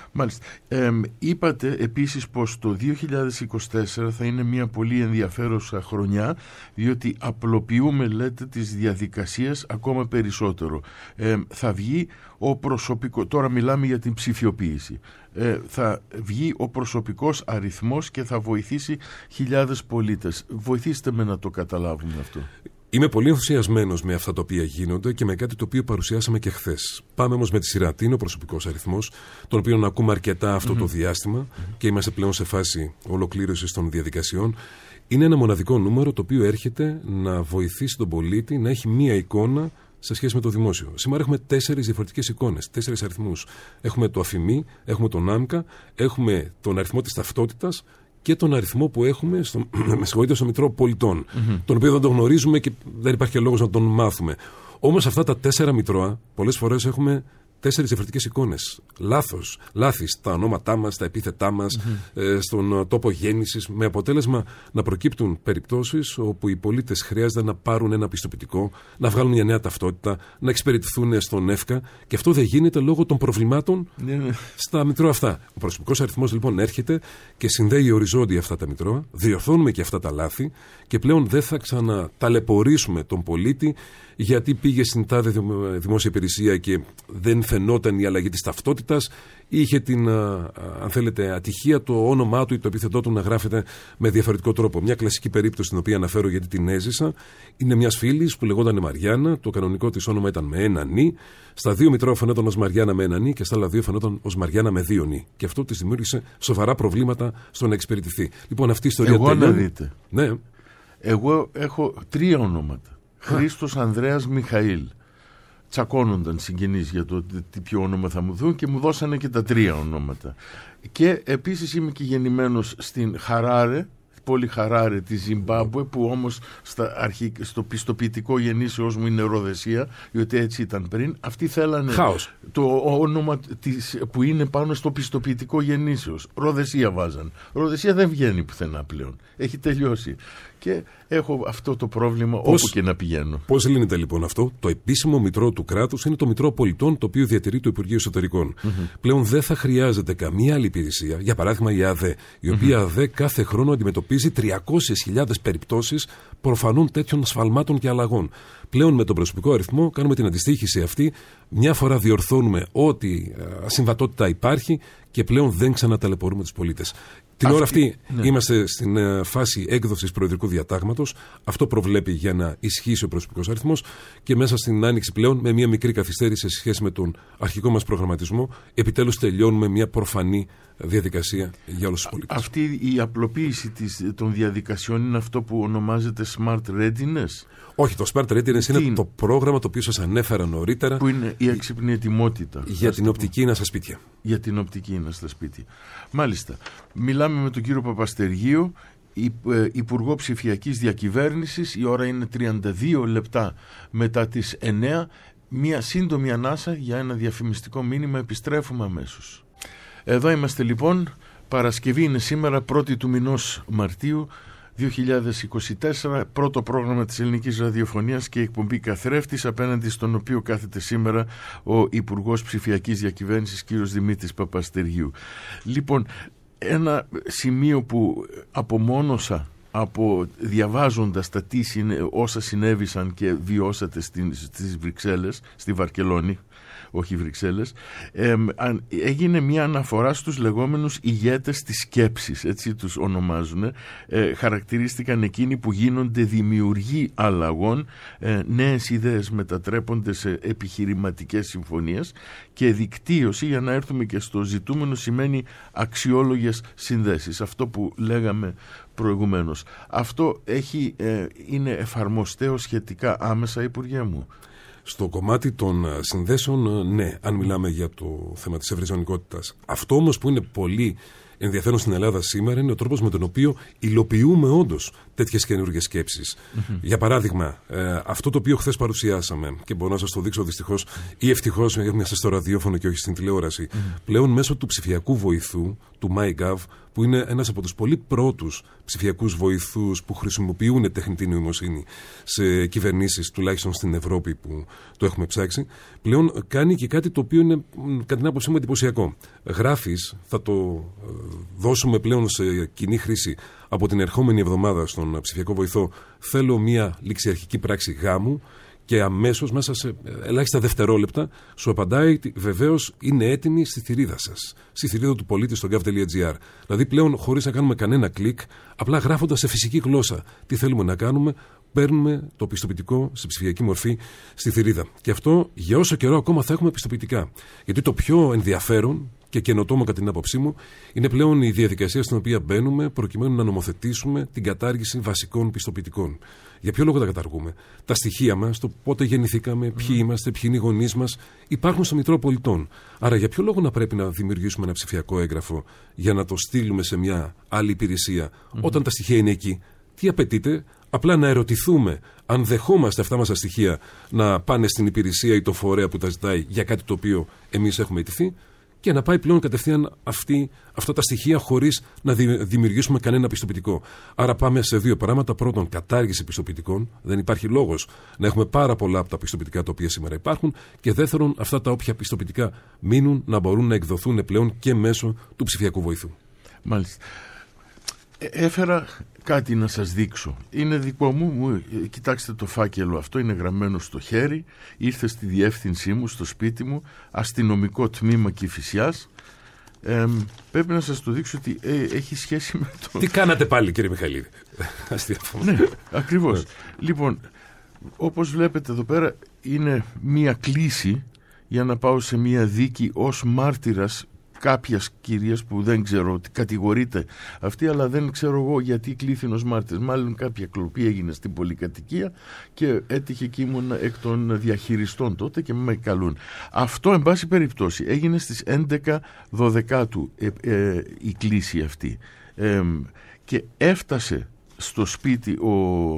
Μάλιστα. Ε, είπατε επίσης πως το δύο χιλιάδες είκοσι τέσσερα θα είναι μια πολύ ενδιαφέρουσα χρονιά, διότι απλοποιούμε, λέτε, τις διαδικασίες ακόμα περισσότερο. Ε, θα βγει ο προσωπικό, τώρα μιλάμε για την ψηφιοποίηση, ε, θα βγει ο προσωπικός αριθμός και θα βοηθήσει χιλιάδες πολίτες. Βοηθήστε με να το καταλάβουμε αυτό. Είμαι πολύ ενθουσιασμένος με αυτά τα οποία γίνονται και με κάτι το οποίο παρουσιάσαμε και χθες. Πάμε όμως με τη σειρά. Τι είναι ο προσωπικός αριθμός, τον οποίο ακούμε αρκετά αυτό mm-hmm. το διάστημα mm-hmm. και είμαστε πλέον σε φάση ολοκλήρωσης των διαδικασιών. Είναι ένα μοναδικό νούμερο το οποίο έρχεται να βοηθήσει τον πολίτη να έχει μία εικόνα σε σχέση με το δημόσιο. Σήμερα έχουμε τέσσερις διαφορετικές εικόνες, τέσσερις αριθμούς. Έχουμε το αφημί, έχουμε τον άμκα, έχουμε τον αριθμό της ταυτότητας και τον αριθμό που έχουμε στο, με στο Μητρό Πολιτών, mm-hmm. τον οποίο δεν τον γνωρίζουμε και δεν υπάρχει και λόγος να τον μάθουμε. Όμως αυτά τα τέσσερα Μητρώα, πολλές φορές έχουμε τέσσερις διαφορετικές εικόνες. Λάθος, λάθη στα ονόματά μας, στα επίθετά μας, mm-hmm. ε, στον τόπο γέννησης, με αποτέλεσμα να προκύπτουν περιπτώσεις όπου οι πολίτες χρειάζεται να πάρουν ένα πιστοποιητικό, να βγάλουν μια νέα ταυτότητα, να εξυπηρετηθούν στον ΕΦΚΑ και αυτό δεν γίνεται λόγω των προβλημάτων mm-hmm. στα Μητρώα αυτά. Ο προσωπικός αριθμός λοιπόν έρχεται και συνδέει οριζόντια αυτά τα Μητρώα, διορθώνουμε και αυτά τα λάθη και πλέον δεν θα ξαναταλαιπωρήσουμε τον πολίτη γιατί πήγε στην τάδε δημόσια υπηρεσία και δεν φαινόταν η αλλαγή της ταυτότητας, είχε την, αν θέλετε, ατυχία το όνομά του ή το επίθετό του να γράφεται με διαφορετικό τρόπο. Μια κλασική περίπτωση την οποία αναφέρω γιατί την έζησα είναι μιας φίλης που λεγόταν Μαριάννα, το κανονικό της όνομα ήταν με ένα νι, στα δύο Μητρώα φαινόταν ως Μαριάννα με ένα νι και στα άλλα δύο φαινόταν ως Μαριάννα με δύο νι. Και αυτό της δημιούργησε σοβαρά προβλήματα στο να εξυπηρετηθεί. Λοιπόν, αυτή η ιστορία Εγώ τελειώνει. Να δείτε. Ναι. Εγώ έχω τρία ονόματα. Χρήστος Ανδρέας Μιχαήλ. Τσακώνονταν συγγενείς για το τι ποιο όνομα θα μου δουν και μου δώσανε και τα τρία ονόματα. Και επίσης είμαι και γεννημένος στην Χαράρε, πόλη Χαράρε της Ζιμπάμπουε, που όμως στα αρχι... στο πιστοποιητικό γεννήσεώς μου είναι Ροδεσία, διότι έτσι ήταν πριν. Αυτοί θέλανε Χάος. το όνομα της... που είναι πάνω στο πιστοποιητικό γεννήσεως. Ροδεσία βάζαν. Ροδεσία δεν βγαίνει πουθενά πλέον. Έχει τελειώσει. Και έχω αυτό το πρόβλημα πώς, όπου και να πηγαίνω. Πώς λύνεται λοιπόν αυτό? Το επίσημο Μητρό του κράτους είναι το Μητρό Πολιτών, το οποίο διατηρεί το Υπουργείο Εσωτερικών. Mm-hmm. Πλέον δεν θα χρειάζεται καμία άλλη υπηρεσία. Για παράδειγμα η ΑΔΕ, η οποία mm-hmm. ΑΔΕ κάθε χρόνο αντιμετωπίζει τριακόσιες χιλιάδες περιπτώσεις προφανών τέτοιων σφαλμάτων και αλλαγών. Πλέον με τον προσωπικό αριθμό κάνουμε την αντιστοίχηση αυτή. Μια φορά διορθώνουμε ό,τι ασυμβατότητα υπάρχει και πλέον δεν ξαναταλαιπωρούμε τους πολίτες. Την αυτή, ώρα αυτή ναι. είμαστε στην uh, φάση έκδοσης προεδρικού διατάγματος. Αυτό προβλέπει για να ισχύσει ο προσωπικός αριθμός και μέσα στην άνοιξη πλέον, με μια μικρή καθυστέρηση σε σχέση με τον αρχικό μας προγραμματισμό, επιτέλους τελειώνουμε μια προφανή διαδικασία για όλους τους πολίτες. Αυτή η απλοποίηση της, των διαδικασιών είναι αυτό που ονομάζεται Smart Readiness. Όχι, το Smart Readiness είναι, είναι το πρόγραμμα το οποίο σας ανέφερα νωρίτερα. Που είναι η έξυπνη ετοιμότητα. Για την οπτική είναι στα σπίτια. Για την οπτική είναι στα σπίτια. Μάλιστα. Μιλάμε με τον κύριο Παπαστεργίου, Υπουργό Ψηφιακής Διακυβέρνησης. Η ώρα είναι τριάντα δύο λεπτά μετά τις εννέα. Μία σύντομη ανάσα για ένα διαφημιστικό μήνυμα. Επιστρέφουμε αμέσως. Εδώ είμαστε λοιπόν. Παρασκευή είναι σήμερα, πρώτη του μηνός Μαρτίου δύο χιλιάδες είκοσι τέσσερα, πρώτο πρόγραμμα της ελληνικής ραδιοφωνίας και εκπομπή Καθρέφτης, απέναντι στον οποίο κάθεται σήμερα ο Υπουργός Ψηφιακής Διακυβέρνησης κ. Δημήτρης Παπαστεργίου. Λοιπόν, ένα σημείο που απομόνωσα από διαβάζοντας τα τι συνε, όσα συνέβησαν και βιώσατε στις, στις Βρυξέλλες, στη Βαρκελόνη, όχι Βρυξέλλες, ε, έγινε μια αναφορά στους λεγόμενους ηγέτες της σκέψης, έτσι τους ονομάζουν. Ε, χαρακτηρίστηκαν εκείνοι που γίνονται δημιουργοί αλλαγών, ε, νέες ιδέες μετατρέπονται σε επιχειρηματικές συμφωνίες και δικτύωση, για να έρθουμε και στο ζητούμενο, σημαίνει αξιόλογες συνδέσεις. Αυτό που λέγαμε προηγουμένως. Αυτό έχει, ε, είναι εφαρμοστέο σχετικά άμεσα, Υπουργέ μου? Στο κομμάτι των συνδέσεων, ναι, αν μιλάμε για το θέμα της ευρυζωνικότητας. Αυτό όμως που είναι πολύ ενδιαφέρον στην Ελλάδα σήμερα είναι ο τρόπος με τον οποίο υλοποιούμε όντως τέτοιες καινούργιες σκέψεις. Mm-hmm. Για παράδειγμα, ε, αυτό το οποίο χθες παρουσιάσαμε, και μπορώ να σας το δείξω δυστυχώς ή ευτυχώς, είμαστε στο ραδιόφωνο και όχι στην τηλεόραση, mm-hmm. πλέον μέσω του ψηφιακού βοηθού, του MyGov, που είναι ένας από τους πολύ πρώτους ψηφιακούς βοηθούς που χρησιμοποιούν τεχνητή νοημοσύνη σε κυβερνήσεις, τουλάχιστον στην Ευρώπη που το έχουμε ψάξει, πλέον κάνει και κάτι το οποίο είναι, κατά την άποψή μου, εντυπωσιακό. Γράφεις, θα το δώσουμε πλέον σε κοινή χρήση από την ερχόμενη εβδομάδα στον ψηφιακό βοηθό, θέλω μια ληξιαρχική πράξη γάμου, και αμέσως μέσα σε ελάχιστα δευτερόλεπτα σου απαντάει βεβαίως είναι έτοιμη στη θηρίδα σας, στη θηρίδα του πολίτη στο gov.gr. Δηλαδή πλέον χωρίς να κάνουμε κανένα κλικ, απλά γράφοντας σε φυσική γλώσσα τι θέλουμε να κάνουμε, παίρνουμε το πιστοποιητικό σε ψηφιακή μορφή στη θηρίδα. Και αυτό για όσο καιρό ακόμα θα έχουμε πιστοποιητικά. Γιατί το πιο ενδιαφέρον και καινοτόμο κατά την άποψή μου είναι πλέον η διαδικασία στην οποία μπαίνουμε προκειμένου να νομοθετήσουμε την κατάργηση βασικών πιστοποιητικών. Για ποιο λόγο τα καταργούμε? Τα στοιχεία μας, το πότε γεννηθήκαμε, ποιοι mm. είμαστε, ποιοι είναι οι γονείς μας, υπάρχουν στο Μητρό Πολιτών. Άρα για ποιο λόγο να πρέπει να δημιουργήσουμε ένα ψηφιακό έγγραφο για να το στείλουμε σε μια άλλη υπηρεσία mm. όταν τα στοιχεία είναι εκεί? Τι απαιτείται? Απλά να ερωτηθούμε αν δεχόμαστε αυτά μας τα στοιχεία να πάνε στην υπηρεσία ή το φορέα που τα ζητάει για κάτι το οποίο εμείς έχουμε αιτηθεί, και να πάει πλέον κατευθείαν αυτή, αυτά τα στοιχεία χωρίς να δημιουργήσουμε κανένα πιστοποιητικό. Άρα πάμε σε δύο πράγματα. Πρώτον, κατάργηση πιστοποιητικών. Δεν υπάρχει λόγος να έχουμε πάρα πολλά από τα πιστοποιητικά τα οποία σήμερα υπάρχουν. Και δεύτερον, αυτά τα όποια πιστοποιητικά μείνουν να μπορούν να εκδοθούν πλέον και μέσω του ψηφιακού βοηθού. Μάλιστα. Έφερα κάτι να σας δείξω. Είναι δικό μου, μου, κοιτάξτε το φάκελο αυτό, είναι γραμμένο στο χέρι, ήρθε στη διεύθυνσή μου, στο σπίτι μου, αστυνομικό τμήμα Κηφισιάς. Ε, πρέπει να σας το δείξω ότι ε, έχει σχέση με το... Τι κάνατε πάλι, κύριε Μιχαηλίδη? Ναι, ακριβώς. Λοιπόν, όπως βλέπετε εδώ πέρα είναι μία κλήση για να πάω σε μία δίκη ως μάρτυρας κάποιας κυρίας που δεν ξέρω ότι κατηγορείται αυτή, αλλά δεν ξέρω εγώ γιατί κλήθην ως μάρτυρας. Μάλλον κάποια κλοπή έγινε στην πολυκατοικία και έτυχε και ήμουν εκ των διαχειριστών τότε και με καλούν. Αυτό, εν πάση περιπτώσει, έγινε στις έντεκα δωδεκάτου ε, ε, η κλήση αυτή. Ε, και έφτασε στο σπίτι ο,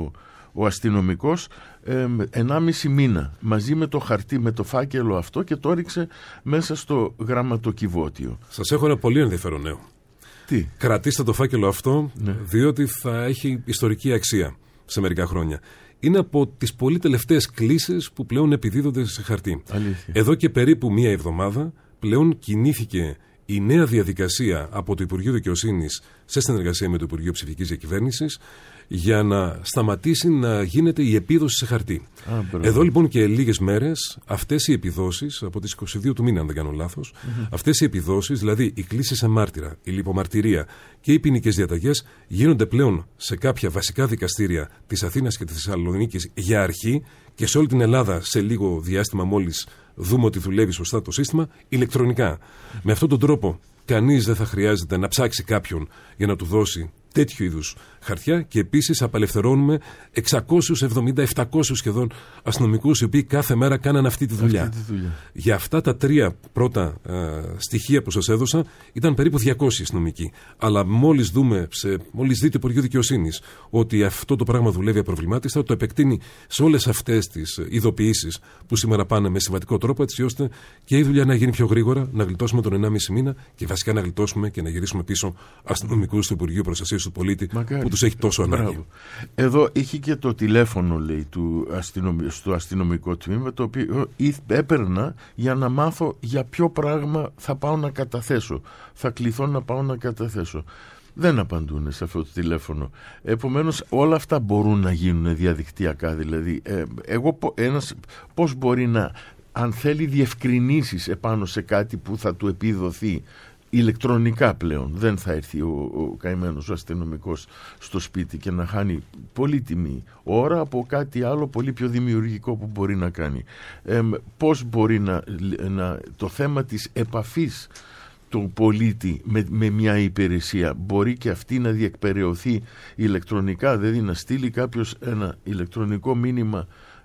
ο αστυνομικός ε, ενάμιση μήνα μαζί με το χαρτί, με το φάκελο αυτό, και το έριξε μέσα στο γραμματοκιβώτιο. Σας έχω ένα πολύ ενδιαφέρον νέο. Τι? Κρατήστε το φάκελο αυτό, ναι, διότι θα έχει ιστορική αξία σε μερικά χρόνια. Είναι από τις πολύ τελευταίες κλήσεις που πλέον επιδίδονται σε χαρτί. Αλήθεια. Εδώ και περίπου μία εβδομάδα πλέον κινήθηκε η νέα διαδικασία από το Υπουργείο Δικαιοσύνης σε συνεργασία με το Υπουργείο Ψηφικής Διακυβέρνησης για να σταματήσει να γίνεται η επίδοση σε χαρτί. Α, Εδώ λοιπόν και λίγες μέρες αυτές οι επιδόσεις, από τις είκοσι δύο του μήνα αν δεν κάνω λάθος, mm-hmm. αυτές οι επιδόσεις, δηλαδή η κλήση σε μάρτυρα, η λιπομαρτυρία και οι ποινικές διαταγές, γίνονται πλέον σε κάποια βασικά δικαστήρια της Αθήνας και της Θεσσαλονίκης για αρχή, και σε όλη την Ελλάδα σε λίγο διάστημα, μόλις δούμε ότι δουλεύει σωστά το σύστημα, ηλεκτρονικά. Mm-hmm. Με αυτόν τον τρόπο κανείς δεν θα χρειάζεται να ψάξει κάποιον για να του δώσει τέτοιου είδους χαρτιά, και επίσης απελευθερώνουμε εξακόσιους εβδομήντα με επτακόσιους σχεδόν αστυνομικούς οι οποίοι κάθε μέρα κάναν αυτή τη δουλειά. Αυτή τη δουλειά. Για αυτά τα τρία πρώτα α, στοιχεία που σας έδωσα ήταν περίπου διακόσιοι αστυνομικοί. Αλλά μόλις δούμε, σε, μόλις δει το Υπουργείο Δικαιοσύνης ότι αυτό το πράγμα δουλεύει απροβλημάτιστα, το επεκτείνει σε όλες αυτές τις ειδοποιήσεις που σήμερα πάνε με συμβατικό τρόπο, έτσι ώστε και η δουλειά να γίνει πιο γρήγορα, να γλιτώσουμε τον ενάμιση μήνα και βασικά να γλιτώσουμε και να γυρίσουμε πίσω αστυνομικούς του Υπουργείου Προστασίας του Πολίτη. Μακάρι. Που τους έχει τόσο ανάγκη. Εδώ είχε και το τηλέφωνο, λέει, του αστυνομι... στο αστυνομικό τμήμα, το οποίο έπαιρνα για να μάθω για ποιο πράγμα θα πάω να καταθέσω. Θα κληθώ να πάω να καταθέσω. Δεν απαντούν σε αυτό το τηλέφωνο. Επομένως όλα αυτά μπορούν να γίνουν διαδικτυακά. Δηλαδή ε, εγώ ένας, πώς μπορεί να, αν θέλει διευκρινήσεις επάνω σε κάτι που θα του επιδοθεί ηλεκτρονικά πλέον, δεν θα έρθει ο, ο καημένος ο αστυνομικός στο σπίτι και να χάνει πολύτιμη ώρα από κάτι άλλο πολύ πιο δημιουργικό που μπορεί να κάνει. Ε, πώς μπορεί να, να το θέμα της επαφής του πολίτη με, με μια υπηρεσία, μπορεί και αυτή να διεκπεραιωθεί ηλεκτρονικά, δηλαδή να στείλει κάποιος ένα ηλεκτρονικό μήνυμα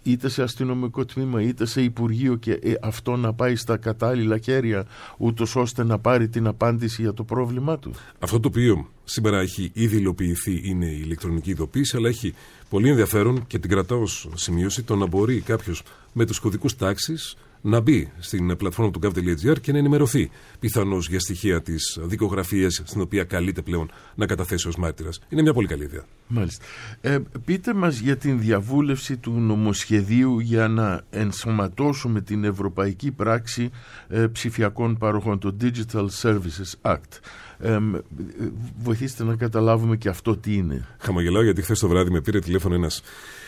είτε σε αστυνομικό τμήμα είτε σε υπουργείο και ε, αυτό να πάει στα κατάλληλα χέρια ούτως ώστε να πάρει την απάντηση για το πρόβλημά του. Αυτό το οποίο σήμερα έχει ήδη υλοποιηθεί είναι η ηλεκτρονική ειδοποίηση, αλλά έχει πολύ ενδιαφέρον και την κρατάω ως σημείωση το να μπορεί κάποιος με τους κωδικούς τάξης να μπει στην πλατφόρμα του gov.gr και να ενημερωθεί πιθανώς για στοιχεία της δικογραφίας στην οποία καλείται πλέον να καταθέσει ως μάρτυρας. Είναι μια πολύ καλή ιδέα. Μάλιστα. Ε, πείτε μας για την διαβούλευση του νομοσχεδίου για να ενσωματώσουμε την Ευρωπαϊκή Πράξη ε, Ψηφιακών Παροχών, το Digital Services Act. Ε, βοηθήστε να καταλάβουμε και αυτό τι είναι. Χαμογελάω γιατί χθες το βράδυ με πήρε τηλέφωνο ένας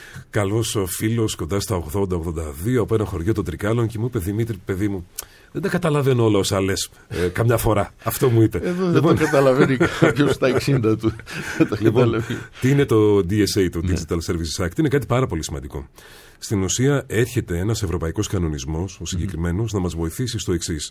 καλός φίλος κοντά στα ογδόντα ογδόντα δύο από ένα χωριό των Τρικάλων και μου είπε, Δημήτρη, παιδί μου, δεν τα καταλαβαίνω όλα όσα λες ε, καμιά φορά. Αυτό μου είπε. Εδώ δεν λοιπόν... το καταλαβαίνει κάποιος στα εξήντα του. Λοιπόν, τι είναι το ντι ες έι, το Digital Services Act? Είναι κάτι πάρα πολύ σημαντικό. Στην ουσία έρχεται ένας ευρωπαϊκός κανονισμός, ο συγκεκριμένος, mm-hmm. να μας βοηθήσει στο εξής.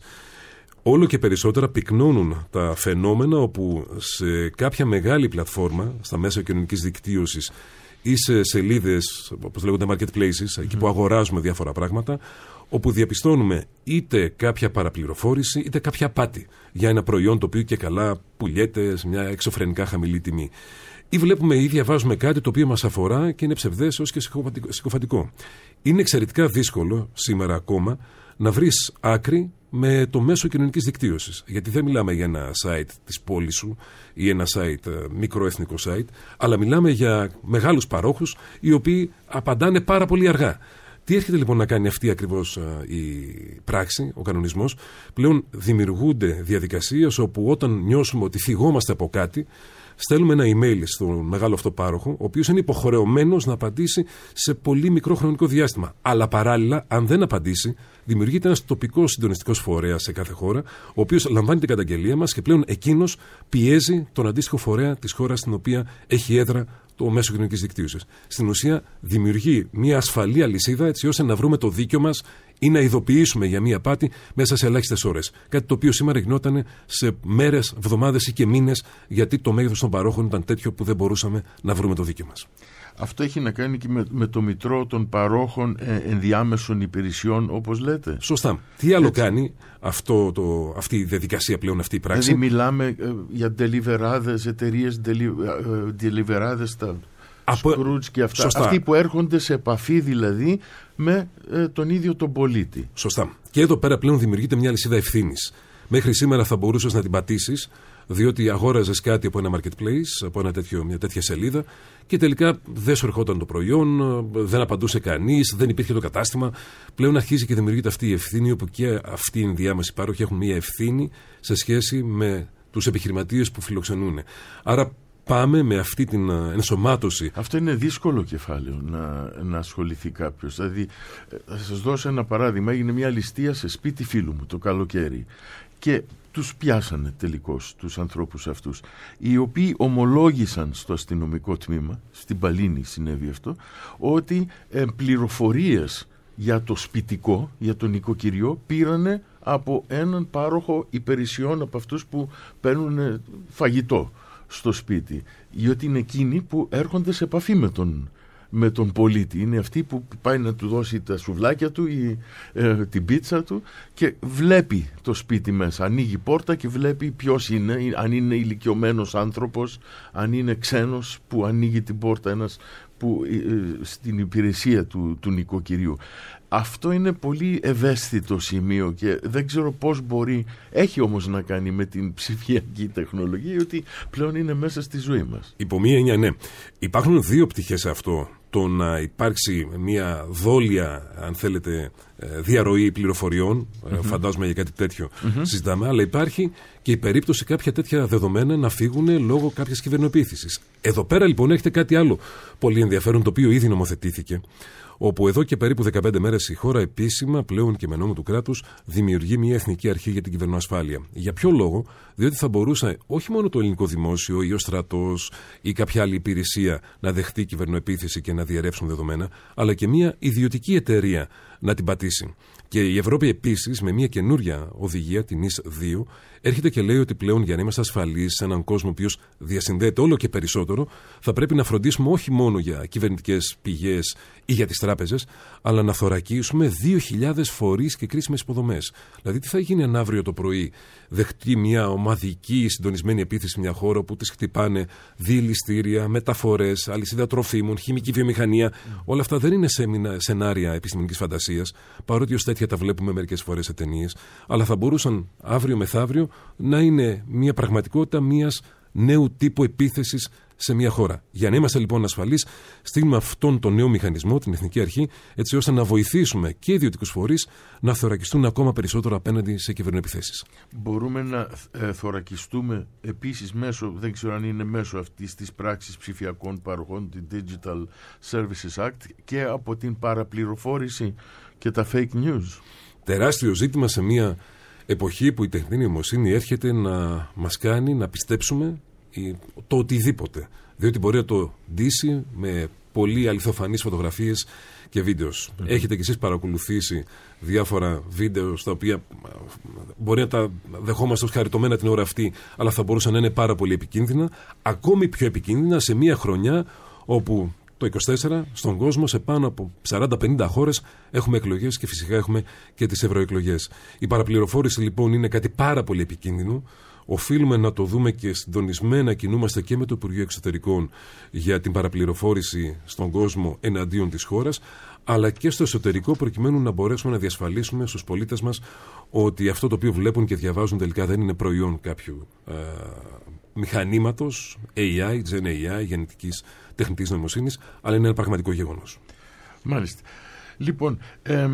Όλο και περισσότερα πυκνώνουν τα φαινόμενα όπου σε κάποια μεγάλη πλατφόρμα, στα μέσα κοινωνικής δικτύωσης ή σε σελίδες, όπως λέγονται marketplaces, mm-hmm. εκεί που αγοράζουμε διάφορα πράγματα, όπου διαπιστώνουμε είτε κάποια παραπληροφόρηση είτε κάποια απάτη για ένα προϊόν το οποίο και καλά πουλιέται σε μια εξωφρενικά χαμηλή τιμή. Ή βλέπουμε ή διαβάζουμε κάτι το οποίο μας αφορά και είναι ψευδές έως και συκοφαντικό. Είναι εξαιρετικά δύσκολο σήμερα ακόμα να βρεις άκρη με το μέσο κοινωνικής δικτύωσης. Γιατί δεν μιλάμε για ένα site της πόλης σου ή ένα site, μικροεθνικό site, αλλά μιλάμε για μεγάλους παρόχους οι οποίοι απαντάνε πάρα πολύ αργά. Τι έρχεται λοιπόν να κάνει αυτή ακριβώς η πράξη, ο κανονισμός? Πλέον δημιουργούνται διαδικασίες όπου όταν νιώσουμε ότι θυγόμαστε από κάτι, στέλνουμε ένα email στον μεγάλο αυτό πάροχο, ο οποίος είναι υποχρεωμένος να απαντήσει σε πολύ μικρό χρονικό διάστημα. Αλλά παράλληλα, αν δεν απαντήσει, δημιουργείται ένας τοπικός συντονιστικός φορέας σε κάθε χώρα, ο οποίος λαμβάνει την καταγγελία μας και πλέον εκείνος πιέζει τον αντίστοιχο φορέα της χώρας στην οποία έχει έδρα το μέσο κοινωνικής δικτύωσης. Στην ουσία, δημιουργεί μια ασφαλή αλυσίδα έτσι ώστε να βρούμε το δίκιο μας ή να ειδοποιήσουμε για μία απάτη μέσα σε ελάχιστες ώρες. Κάτι το οποίο σήμερα γινόταν σε μέρες, εβδομάδες ή και μήνες, γιατί το μέγεθος των παρόχων ήταν τέτοιο που δεν μπορούσαμε να βρούμε το δίκιο μας. Αυτό έχει να κάνει και με, με το μητρό των παρόχων ε, ενδιάμεσων υπηρεσιών, όπως λέτε. Σωστά. Τι άλλο έτσι κάνει αυτό το, αυτή η διαδικασία πλέον, αυτή η πράξη? Δηλαδή μιλάμε ε, για ντελιβεράδες, εταιρείες ντελιβεράδες, τα Scrooge και αυτά. Σωστά. Αυτοί που έρχονται σε επαφή δηλαδή με ε, τον ίδιο τον πολίτη. Σωστά. Και εδώ πέρα πλέον δημιουργείται μια λυσίδα ευθύνης. Μέχρι σήμερα θα μπορούσες να την πατήσεις, διότι αγόραζες κάτι από ένα marketplace, από ένα τέτοιο, μια τέτοια σελίδα και τελικά δεν σου ερχόταν το προϊόν, δεν απαντούσε κανείς, δεν υπήρχε το κατάστημα. Πλέον αρχίζει και δημιουργείται αυτή η ευθύνη, όπου και αυτοί οι ενδιάμεσοι πάροχοι έχουν μια ευθύνη σε σχέση με τους επιχειρηματίες που φιλοξενούν. Άρα πάμε με αυτή την ενσωμάτωση. Αυτό είναι δύσκολο κεφάλαιο να, να ασχοληθεί κάποιος. Δηλαδή, θα σας δώσω ένα παράδειγμα. Έγινε μια ληστεία σε σπίτι φίλου μου το καλοκαίρι και τους πιάσανε τελικώς τους ανθρώπους αυτούς, οι οποίοι ομολόγησαν στο αστυνομικό τμήμα, στην Παλίνη συνέβη αυτό, ότι ε, πληροφορίες για το σπιτικό, για τον νοικοκυριό, πήρανε από έναν πάροχο υπηρεσιών, από αυτούς που παίρνουν φαγητό στο σπίτι, γιατί είναι εκείνοι που έρχονται σε επαφή με τον, με τον πολίτη. Είναι αυτοί που πάει να του δώσει τα σουβλάκια του ή ε, την πίτσα του και βλέπει το σπίτι μέσα. Ανοίγει πόρτα και βλέπει ποιος είναι, αν είναι ηλικιωμένος άνθρωπος, αν είναι ξένος που ανοίγει την πόρτα, ένας που, ε, στην υπηρεσία του, του νοικοκυριού. Αυτό είναι πολύ ευαίσθητο σημείο και δεν ξέρω πώς μπορεί, έχει όμως να κάνει με την ψηφιακή τεχνολογία, ότι πλέον είναι μέσα στη ζωή μας. Υπό μία έννοια, ναι. Υπάρχουν δύο πτυχές σε αυτό. Το να υπάρξει μια δόλια, αν θέλετε, διαρροή πληροφοριών, mm-hmm. φαντάζομαι για κάτι τέτοιο mm-hmm. συζητάμε, αλλά υπάρχει και η περίπτωση κάποια τέτοια δεδομένα να φύγουν λόγω κάποιας κυβερνοεπίθεσης. Εδώ πέρα λοιπόν έχετε κάτι άλλο πολύ ενδιαφέρον, το οποίο ήδη νομοθετήθηκε, όπου εδώ και περίπου δεκαπέντε μέρες η χώρα επίσημα, πλέον και με νόμο του κράτους, δημιουργεί μια εθνική αρχή για την κυβερνοασφάλεια. Για ποιο λόγο? Διότι θα μπορούσε όχι μόνο το ελληνικό δημόσιο ή ο στρατός ή κάποια άλλη υπηρεσία να δεχτεί κυβερνοεπίθεση και να διαιρεύσουν δεδομένα, αλλά και μια ιδιωτική εταιρεία να την πατήσει. Και η Ευρώπη επίσης, με μια καινούρια οδηγία, την ι ες δύο, έρχεται και λέει ότι πλέον για να είμαστε ασφαλείς σε έναν κόσμο ο οποίος διασυνδέεται όλο και περισσότερο, θα πρέπει να φροντίσουμε όχι μόνο για κυβερνητικές πηγές ή για τις τράπεζες, αλλά να θωρακίσουμε δύο χιλιάδες φορείς και κρίσιμες υποδομές. Δηλαδή, τι θα γίνει αν αύριο το πρωί δεχτεί μια ομαδική συντονισμένη επίθεση σε μια χώρα όπου τις χτυπάνε διελιστήρια, μεταφορές, αλυσίδα τροφίμων, χημική βιομηχανία. Mm. Όλα αυτά δεν είναι σενάρια επιστημονικής φαντασίας, παρότι ως τέτοια τα βλέπουμε μερικές φορές σε ταινίες, αλλά θα μπορούσαν αύριο μεθαύριο να είναι μια πραγματικότητα μιας νέου τύπου επίθεσης σε μια χώρα. Για να είμαστε λοιπόν ασφαλείς, στείλουμε αυτόν τον νέο μηχανισμό, την Εθνική Αρχή, έτσι ώστε να βοηθήσουμε και ιδιωτικούς φορείς να θωρακιστούν ακόμα περισσότερο απέναντι σε κυβερνοεπιθέσεις. Μπορούμε να ε, θωρακιστούμε επίσης μέσω, δεν ξέρω αν είναι μέσω αυτής της πράξης ψηφιακών παροχών, την Digital Services Act, και από την παραπληροφόρηση και τα fake news. Τεράστιο ζήτημα σε μια εποχή που η τεχνητή νοημοσύνη έρχεται να μας κάνει να πιστέψουμε το οτιδήποτε. Διότι μπορεί να το ντύσει με πολύ αληθοφανείς φωτογραφίες και βίντεο. Mm-hmm. Έχετε κι εσείς παρακολουθήσει διάφορα βίντεο στα οποία μπορεί να τα δεχόμαστε ως χαριτωμένα την ώρα αυτή, αλλά θα μπορούσαν να είναι πάρα πολύ επικίνδυνα. Ακόμη πιο επικίνδυνα σε μια χρονιά όπου το είκοσι τέσσερα στον κόσμο, σε πάνω από σαράντα πενήντα χώρες, έχουμε εκλογές και φυσικά έχουμε και τις ευρωεκλογές. Η παραπληροφόρηση λοιπόν είναι κάτι πάρα πολύ επικίνδυνο. Οφείλουμε να το δούμε και συντονισμένα κινούμαστε και με το Υπουργείο Εξωτερικών για την παραπληροφόρηση στον κόσμο εναντίον της χώρας, αλλά και στο εσωτερικό, προκειμένου να μπορέσουμε να διασφαλίσουμε στους πολίτες μας ότι αυτό το οποίο βλέπουν και διαβάζουν τελικά δεν είναι προϊόν κάποιου ε, μηχανήματος, έι άι, Gen έι άι, γενετικής τεχνητής νοημοσύνης, αλλά είναι ένα πραγματικό γεγονός. Μάλιστα. Λοιπόν, ε,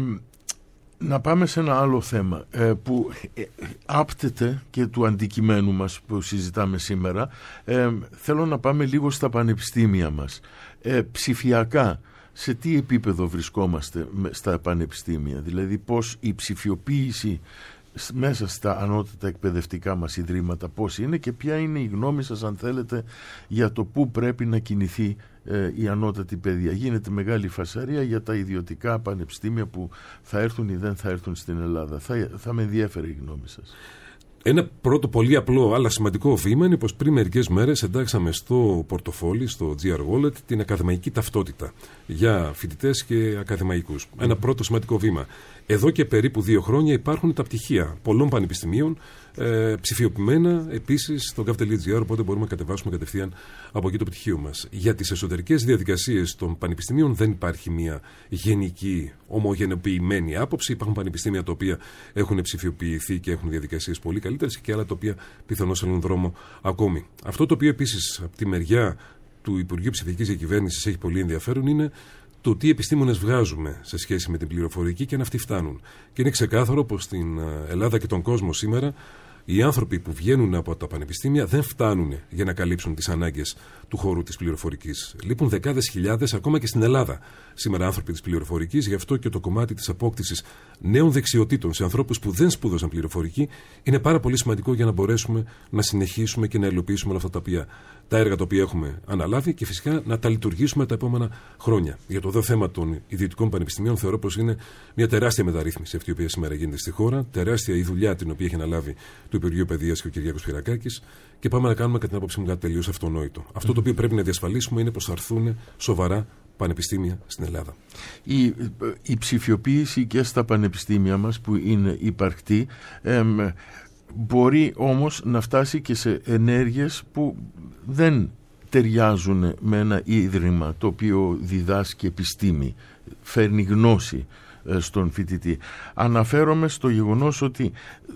να πάμε σε ένα άλλο θέμα ε, που ε, άπτεται και του αντικειμένου μας που συζητάμε σήμερα. Ε, θέλω να πάμε λίγο στα πανεπιστήμια μας. Ε, ψηφιακά, σε τι επίπεδο βρισκόμαστε στα πανεπιστήμια? Δηλαδή πώς η ψηφιοποίηση μέσα στα ανώτατα εκπαιδευτικά μας ιδρύματα πώς είναι, και ποια είναι η γνώμη σας, αν θέλετε, για το πού πρέπει να κινηθεί ε, η ανώτατη παιδεία? Γίνεται μεγάλη φασαρία για τα ιδιωτικά πανεπιστήμια που θα έρθουν ή δεν θα έρθουν στην Ελλάδα. Θα, θα με ενδιαφέρει η γνώμη σας. Ένα πρώτο πολύ απλό αλλά σημαντικό βήμα είναι πως πριν μερικές μέρες εντάξαμε στο πορτοφόλι, στο τζι αρ Wallet, την ακαδημαϊκή ταυτότητα για φοιτητές και ακαδημαϊκούς. Mm. Ένα πρώτο σημαντικό βήμα. Εδώ και περίπου δύο χρόνια υπάρχουν τα πτυχία πολλών πανεπιστημίων, ε, ψηφιοποιημένα επίσης στο gov.gr, οπότε μπορούμε να κατεβάσουμε κατευθείαν από εκεί το πτυχίο μας. Για τις εσωτερικές διαδικασίες των πανεπιστημίων δεν υπάρχει μια γενική, ομογενοποιημένη άποψη. Υπάρχουν πανεπιστήμια τα οποία έχουν ψηφιοποιηθεί και έχουν διαδικασίες πολύ καλύτερες και άλλα τα οποία πιθανώς θέλουν δρόμο ακόμη. Αυτό το οποίο επίσης από τη μεριά του Υπουργείου Ψηφιακής Διακυβέρνησης έχει πολύ ενδιαφέρον είναι το τι επιστήμονες βγάζουμε σε σχέση με την πληροφορική και αν αυτοί φτάνουν. Και είναι ξεκάθαρο πως στην Ελλάδα και τον κόσμο σήμερα οι άνθρωποι που βγαίνουν από τα πανεπιστήμια δεν φτάνουν για να καλύψουν τις ανάγκες του χώρου της πληροφορικής. Λείπουν δεκάδες χιλιάδες ακόμα και στην Ελλάδα σήμερα άνθρωποι της πληροφορικής, γι' αυτό και το κομμάτι της απόκτησης νέων δεξιοτήτων σε ανθρώπους που δεν σπούδασαν πληροφορική είναι πάρα πολύ σημαντικό για να μπορέσουμε να συνεχίσουμε και να υλοποιήσουμε όλα αυτά τα, οποία, τα έργα τα οποία έχουμε αναλάβει και φυσικά να τα λειτουργήσουμε τα επόμενα χρόνια. Για το δε θέμα των ιδιωτικών πανεπιστημίων θεωρώ πως είναι μια τεράστια μεταρρύθμιση αυτή η οποία σήμερα γίνεται στη χώρα, τεράστια η δουλειά την οποία έχει αναλάβει το Υπουργείο Παιδείας και ο Κυριάκος Πυρακάκης, και πάμε να κάνουμε κατά την άποψή μου κάτι τελείως αυτονόητο. Mm. Αυτό το οποίο πρέπει να διασφαλίσουμε είναι πως θα έρθουν σοβαρά πανεπιστήμια στην Ελλάδα. Η, η ψηφιοποίηση και στα πανεπιστήμια μας που είναι υπαρκτή εμ, μπορεί όμως να φτάσει και σε ενέργειες που δεν ταιριάζουν με ένα ίδρυμα το οποίο διδάσκει επιστήμη, φέρνει γνώση στον φοιτητή. Αναφέρομαι στο γεγονός ότι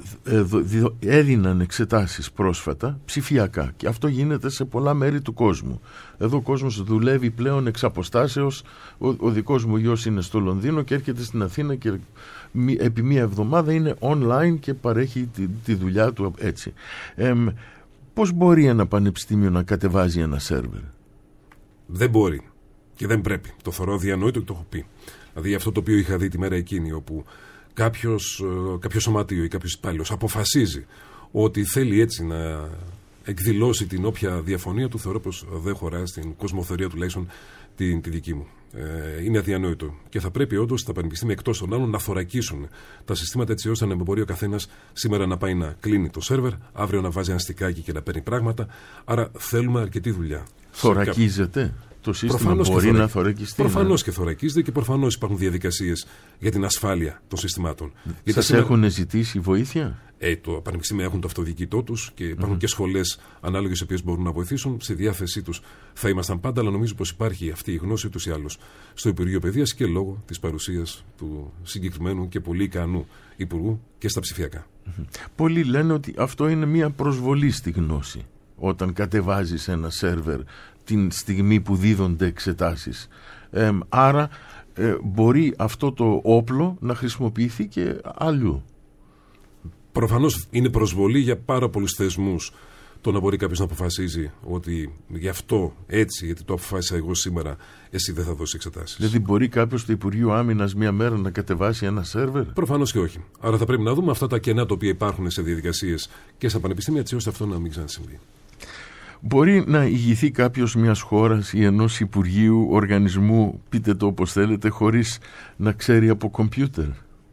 έδιναν εξετάσεις πρόσφατα ψηφιακά και αυτό γίνεται σε πολλά μέρη του κόσμου. Εδώ ο κόσμος δουλεύει πλέον εξ αποστάσεως. Ο, ο δικός μου γιος είναι στο Λονδίνο και έρχεται στην Αθήνα και επί μία εβδομάδα είναι online και παρέχει τη, τη δουλειά του έτσι. Ε, πώς μπορεί ένα πανεπιστήμιο να κατεβάζει ένα σερβερ? Δεν μπορεί και δεν πρέπει. Το θεωρώ αδιανόητο και το έχω πει. Δηλαδή αυτό το οποίο είχα δει τη μέρα εκείνη, όπου κάποιος, κάποιο σωματείο ή κάποιος υπάλληλος αποφασίζει ότι θέλει έτσι να εκδηλώσει την όποια διαφωνία του, θεωρώ πως δεν χωρά στην κοσμοθεωρία τουλάχιστον τη, τη δική μου. Ε, είναι αδιανόητο. Και θα πρέπει όντως τα πανεπιστήμια εκτός των άλλων να θωρακίσουν τα συστήματα έτσι ώστε να μπορεί ο καθένας σήμερα να πάει να κλείνει το σερβερ, αύριο να βάζει ένα στικάκι και να παίρνει πράγματα. Άρα θέλουμε αρκετή δουλειά. Θωρακίζεται. Το σύστημα προφανώς μπορεί θωρα... να θωρακιστεί. Προφανώς και θωρακίζεται και προφανώς υπάρχουν διαδικασίες για την ασφάλεια των συστημάτων. Σας σήμερα... έχουν ζητήσει βοήθεια? Ε, το πανεπιστήμια έχουν το αυτοδιοικητό τους και υπάρχουν mm-hmm. και σχολές ανάλογες οι οποίες μπορούν να βοηθήσουν. Στη διάθεσή τους θα ήμασταν πάντα, αλλά νομίζω πως υπάρχει αυτή η γνώση ούτως ή άλλως στο Υπουργείο Παιδείας και λόγω της παρουσίας του συγκεκριμένου και πολύ ικανού Υπουργού και στα ψηφιακά. Mm-hmm. Πολλοί λένε ότι αυτό είναι μια προσβολή στη γνώση. Όταν κατεβάζεις ένα σερβερ την στιγμή που δίδονται εξετάσεις. Ε, άρα ε, μπορεί αυτό το όπλο να χρησιμοποιηθεί και αλλού. Προφανώς είναι προσβολή για πάρα πολλούς θεσμούς το να μπορεί κάποιος να αποφασίζει ότι γι' αυτό έτσι, γιατί το αποφάσισα εγώ σήμερα, εσύ δεν θα δώσεις εξετάσεις. Δηλαδή μπορεί κάποιος του Υπουργείου Άμυνας μία μέρα να κατεβάσει ένα σερβερ? Προφανώς και όχι. Άρα θα πρέπει να δούμε αυτά τα κενά τα οποία υπάρχουν σε διαδικασίες και στα πανεπιστήμια έτσι ώστε αυτό να μην ξανασυμβεί. Μπορεί να ηγηθεί κάποιος μιας χώρας ή ενός υπουργείου, οργανισμού, πείτε το όπως θέλετε, χωρίς να ξέρει από κομπιούτερ?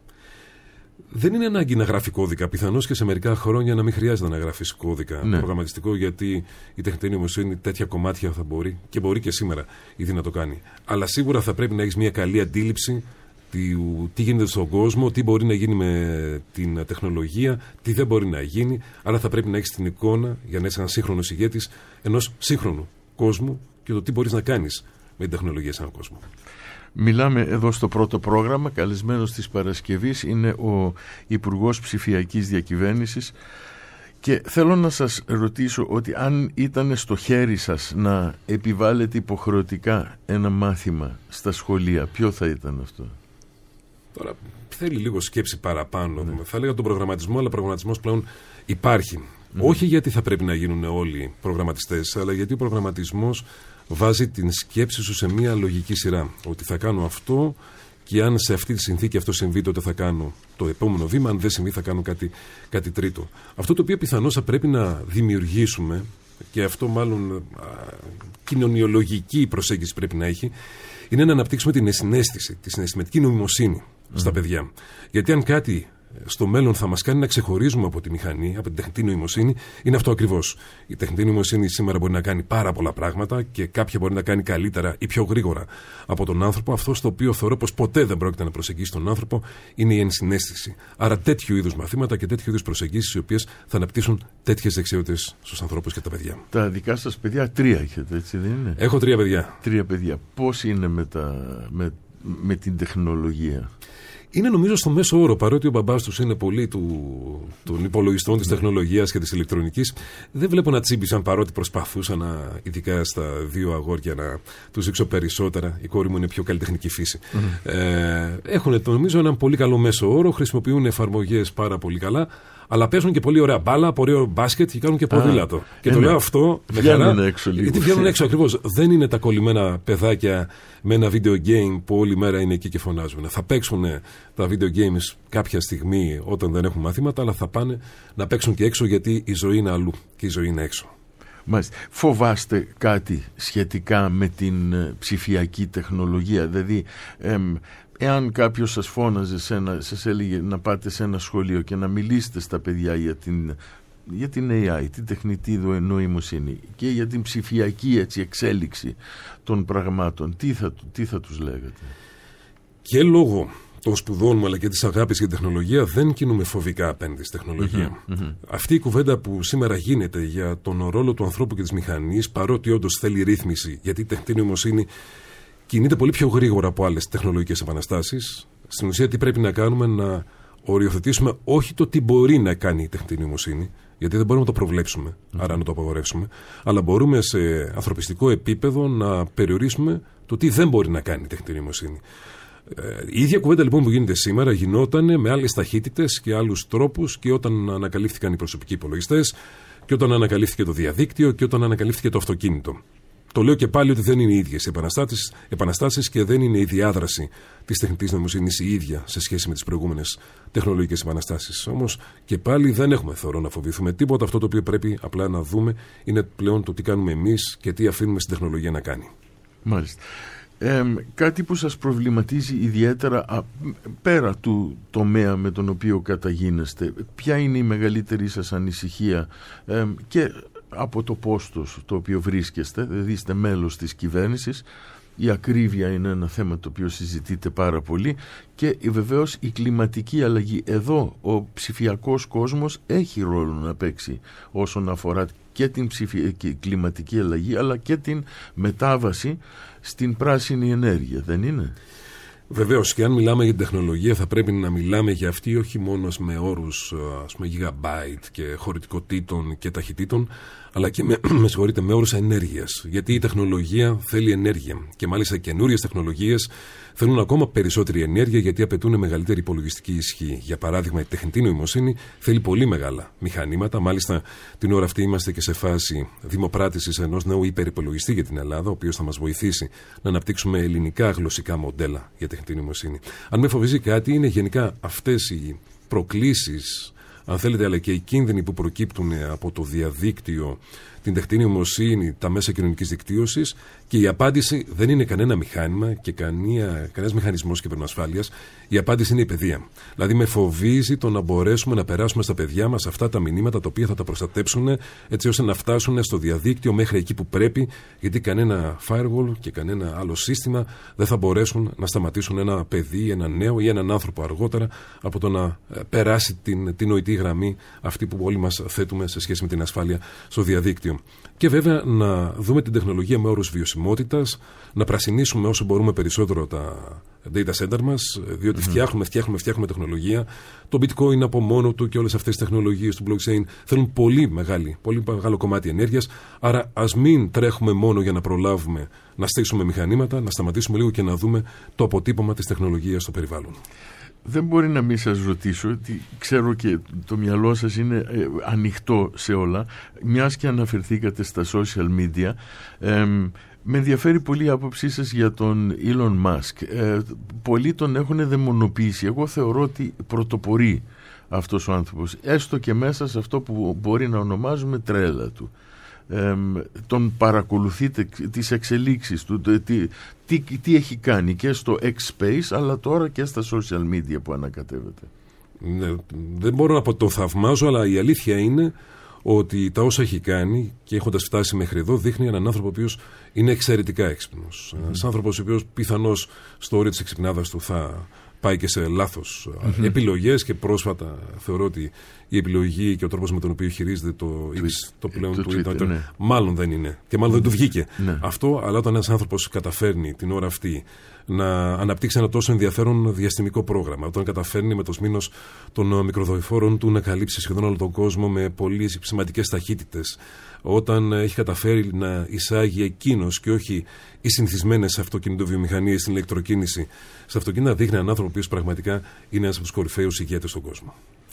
Δεν είναι ανάγκη να γράφει κώδικα. Πιθανώς και σε μερικά χρόνια να μην χρειάζεται να γράφει κώδικα ναι. προγραμματιστικό, γιατί η τεχνητή νοημοσύνη τέτοια κομμάτια θα μπορεί και μπορεί και σήμερα ήδη να το κάνει. Αλλά σίγουρα θα πρέπει να έχει μια καλή αντίληψη τι γίνεται στον κόσμο, τι μπορεί να γίνει με την τεχνολογία, τι δεν μπορεί να γίνει. Άρα θα πρέπει να έχεις την εικόνα για να είσαι ένας σύγχρονος ηγέτης ενός σύγχρονου κόσμου και το τι μπορείς να κάνεις με την τεχνολογία σε έναν κόσμο. Μιλάμε εδώ στο πρώτο πρόγραμμα. Καλεσμένος της Παρασκευής είναι ο Υπουργός Ψηφιακής Διακυβέρνησης και θέλω να σας ρωτήσω ότι αν ήταν στο χέρι σας να επιβάλλετε υποχρεωτικά ένα μάθημα στα σχολεία, ποιο θα ήταν αυτό? Τώρα θέλει λίγο σκέψη παραπάνω. Ναι. Θα έλεγα τον προγραμματισμό, αλλά ο προγραμματισμός πλέον υπάρχει. Mm. Όχι γιατί θα πρέπει να γίνουν όλοι προγραμματιστές, αλλά γιατί ο προγραμματισμός βάζει την σκέψη σου σε μια λογική σειρά. Ότι θα κάνω αυτό και αν σε αυτή τη συνθήκη αυτό συμβεί, τότε θα κάνω το επόμενο βήμα. Αν δεν συμβεί, θα κάνω κάτι, κάτι τρίτο. Αυτό το οποίο πιθανώς θα πρέπει να δημιουργήσουμε, και αυτό μάλλον α, κοινωνιολογική προσέγγιση πρέπει να έχει, είναι να αναπτύξουμε την συναίσθηση, τη συναισθηματική νοημοσύνη mm. στα παιδιά. Γιατί αν κάτι στο μέλλον θα μας κάνει να ξεχωρίζουμε από τη μηχανή, από την τεχνητή νοημοσύνη, είναι αυτό ακριβώς. Η τεχνητή νοημοσύνη σήμερα μπορεί να κάνει πάρα πολλά πράγματα και κάποια μπορεί να κάνει καλύτερα ή πιο γρήγορα από τον άνθρωπο. Αυτό στο οποίο θεωρώ πως ποτέ δεν πρόκειται να προσεγγίσει τον άνθρωπο είναι η ενσυναίσθηση. Άρα τέτοιου είδους μαθήματα και τέτοιου είδους προσεγγίσεις οι οποίες θα αναπτύσσουν τέτοιες δεξιότητες στους ανθρώπους και τα παιδιά. Τα δικά σας παιδιά τρία έχετε, έτσι δεν είναι? Έχω τρία παιδιά. Τρία παιδιά. Πώς είναι με, τα, με, με την τεχνολογία? Είναι νομίζω στο μέσο όρο, παρότι ο μπαμπάς τους είναι πολύ του, των υπολογιστών, της τεχνολογίας και της ηλεκτρονικής. Δεν βλέπω να τσίμπησαν, παρότι προσπαθούσαν, να, ειδικά στα δύο αγόρια, να τους δείξω περισσότερα. Η κόρη μου είναι πιο καλλιτεχνική φύση. Mm. Ε, έχουν νομίζω έναν πολύ καλό μέσο όρο, χρησιμοποιούν εφαρμογές πάρα πολύ καλά. Αλλά παίζουν και πολύ ωραία μπάλα, πολύ ωραίο μπάσκετ και κάνουν και ποδήλατο. Α, και το λέω αυτό με χαρά. Έξω λίγο. Γιατί βγαίνουν έξω ακριβώς. Δεν είναι τα κολλημένα παιδάκια με ένα video game που όλη μέρα είναι εκεί και φωνάζουν. Θα παίξουν τα video games κάποια στιγμή όταν δεν έχουν μαθήματα, αλλά θα πάνε να παίξουν και έξω, γιατί η ζωή είναι αλλού και η ζωή είναι έξω. Μάλιστα. Φοβάστε κάτι σχετικά με την ψηφιακή τεχνολογία? Δηλαδή, εμ, εάν κάποιος σας φώναζε, σε ένα, σας έλεγε να πάτε σε ένα σχολείο και να μιλήσετε στα παιδιά για την, για την έι άι, την τεχνητή νοημοσύνη και για την ψηφιακή έτσι, εξέλιξη των πραγμάτων, τι θα, τι θα τους λέγατε? Και λόγω των σπουδών μου αλλά και της αγάπης για την τεχνολογία δεν κινούμε φοβικά απέναντι στη τεχνολογία. Mm-hmm, mm-hmm. Αυτή η κουβέντα που σήμερα γίνεται για τον ρόλο του ανθρώπου και της μηχανής, παρότι όντως θέλει ρύθμιση, γιατί η τεχνητή νοημοσύνη κινείται πολύ πιο γρήγορα από άλλες τεχνολογικές επαναστάσεις. Στην ουσία, τι πρέπει να κάνουμε? Να οριοθετήσουμε όχι το τι μπορεί να κάνει η τεχνητή νοημοσύνη, γιατί δεν μπορούμε να το προβλέψουμε, mm. άρα να το απαγορεύσουμε, αλλά μπορούμε σε ανθρωπιστικό επίπεδο να περιορίσουμε το τι δεν μπορεί να κάνει η τεχνητή νοημοσύνη. Ε, η ίδια κουβέντα λοιπόν που γίνεται σήμερα γινόταν με άλλες ταχύτητες και άλλους τρόπους και όταν ανακαλύφθηκαν οι προσωπικοί υπολογιστές και όταν ανακαλύφθηκε το διαδίκτυο και όταν ανακαλύφθηκε το αυτοκίνητο. Το λέω και πάλι ότι δεν είναι οι ίδιες οι επαναστάσεις και δεν είναι η διάδραση της τεχνητής νοημοσύνης η ίδια σε σχέση με τις προηγούμενες τεχνολογικές επαναστάσεις. Όμως και πάλι δεν έχουμε, θεωρώ, να φοβηθούμε τίποτα. Αυτό το οποίο πρέπει απλά να δούμε είναι πλέον το τι κάνουμε εμείς και τι αφήνουμε στην τεχνολογία να κάνει. Μάλιστα. Ε, κάτι που σας προβληματίζει ιδιαίτερα α, πέρα του τομέα με τον οποίο καταγίνεστε, ποια είναι η μεγαλύτερη σας ανησυχία ε, και από το πόστος το οποίο βρίσκεστε, δηλαδή είστε μέλος της κυβέρνησης, η ακρίβεια είναι ένα θέμα το οποίο συζητείτε πάρα πολύ και βεβαίως η κλιματική αλλαγή. Εδώ ο ψηφιακός κόσμος έχει ρόλο να παίξει όσον αφορά και την ψηφιακή κλιματική αλλαγή αλλά και την μετάβαση στην πράσινη ενέργεια, δεν είναι? Βεβαίως, και αν μιλάμε για την τεχνολογία θα πρέπει να μιλάμε για αυτή όχι μόνο με όρους ας πούμε gigabyte και χωρητικοτήτων και ταχυτήτων, αλλά και με, με, συγχωρείτε, με όρους ενέργειας. Γιατί η τεχνολογία θέλει ενέργεια και μάλιστα καινούριες τεχνολογίες θέλουν ακόμα περισσότερη ενέργεια γιατί απαιτούν μεγαλύτερη υπολογιστική ισχύ. Για παράδειγμα, η τεχνητή νοημοσύνη θέλει πολύ μεγάλα μηχανήματα. Μάλιστα, την ώρα αυτή είμαστε και σε φάση δημοπράτησης ενός νέου υπερυπολογιστή για την Ελλάδα, ο οποίος θα μας βοηθήσει να αναπτύξουμε ελληνικά γλωσσικά μοντέλα για τεχνητή νοημοσύνη. Αν με φοβίζει κάτι, είναι γενικά αυτές οι προκλήσεις, αν θέλετε, αλλά και οι κίνδυνοι που προκύπτουν από το διαδίκτυο, την τεχνητή νοημοσύνη, τα μέσα κοινωνικής δικτύωσης, και η απάντηση δεν είναι κανένα μηχάνημα και κανένα, κανένας μηχανισμός κυβερνοασφάλειας. Η απάντηση είναι η παιδεία. Δηλαδή, με φοβίζει το να μπορέσουμε να περάσουμε στα παιδιά μας αυτά τα μηνύματα τα οποία θα τα προστατέψουν έτσι ώστε να φτάσουν στο διαδίκτυο μέχρι εκεί που πρέπει, γιατί κανένα firewall και κανένα άλλο σύστημα δεν θα μπορέσουν να σταματήσουν ένα παιδί, ένα νέο ή έναν άνθρωπο αργότερα από το να περάσει την, την νοητή γραμμή αυτή που όλοι μας θέτουμε σε σχέση με την ασφάλεια στο διαδίκτυο. Και βέβαια να δούμε την τεχνολογία με όρους βιωσιμότητας, να πρασινίσουμε όσο μπορούμε περισσότερο τα data center μας, διότι mm-hmm. φτιάχνουμε, φτιάχνουμε, φτιάχνουμε τεχνολογία. Το bitcoin από μόνο του και όλες αυτές τις τεχνολογίες του blockchain θέλουν πολύ, μεγάλη, πολύ μεγάλο κομμάτι ενέργειας. Άρα ας μην τρέχουμε μόνο για να προλάβουμε να στήσουμε μηχανήματα, να σταματήσουμε λίγο και να δούμε το αποτύπωμα της τεχνολογίας στο περιβάλλον. Δεν μπορεί να μην σας ρωτήσω, ότι ξέρω και το μυαλό σας είναι ε, ανοιχτό σε όλα, μιας και αναφερθήκατε στα social media. Ε, με ενδιαφέρει πολύ η άποψή σας για τον Elon Musk. Ε, πολλοί τον έχουν δαιμονοποιήσει. Εγώ θεωρώ ότι πρωτοπορεί αυτός ο άνθρωπος, έστω και μέσα σε αυτό που μπορεί να ονομάζουμε τρέλα του. Ε, τον παρακολουθείτε, τις εξελίξεις του, τι, τι, τι έχει κάνει και στο X-Space αλλά τώρα και στα social media που ανακατεύεται. Ναι, δεν μπορώ να πω το θαυμάζω, αλλά η αλήθεια είναι ότι τα όσα έχει κάνει και έχοντας φτάσει μέχρι εδώ δείχνει έναν άνθρωπο ο οποίος είναι εξαιρετικά έξυπνος. Mm-hmm. Ένας άνθρωπος ο οποίος πιθανώς στο όριο της εξυπνάδας του θα πάει και σε λάθος mm-hmm. επιλογές, και πρόσφατα θεωρώ ότι η επιλογή και ο τρόπος με τον οποίο χειρίζεται το X, το πλέον το του Twitter, Twitter, ναι. μάλλον δεν είναι και μάλλον δεν του βγήκε ναι. αυτό, αλλά όταν ένας άνθρωπος καταφέρνει την ώρα αυτή να αναπτύξει ένα τόσο ενδιαφέρον διαστημικό πρόγραμμα, όταν καταφέρνει με το σμήνος των μικροδοηφόρων του να καλύψει σχεδόν όλο τον κόσμο με πολύ σημαντικές ταχύτητες, όταν έχει καταφέρει να εισάγει εκείνος και όχι οι συνηθισμένες αυτοκινητοβιομηχανίες στην ηλεκτροκίνηση σε αυτοκίνητα, δείχνει έναν άνθρωπο ο οποίος πραγματικά είναι ένας από τους κορυφαίους ηγέτες στον κόσμο.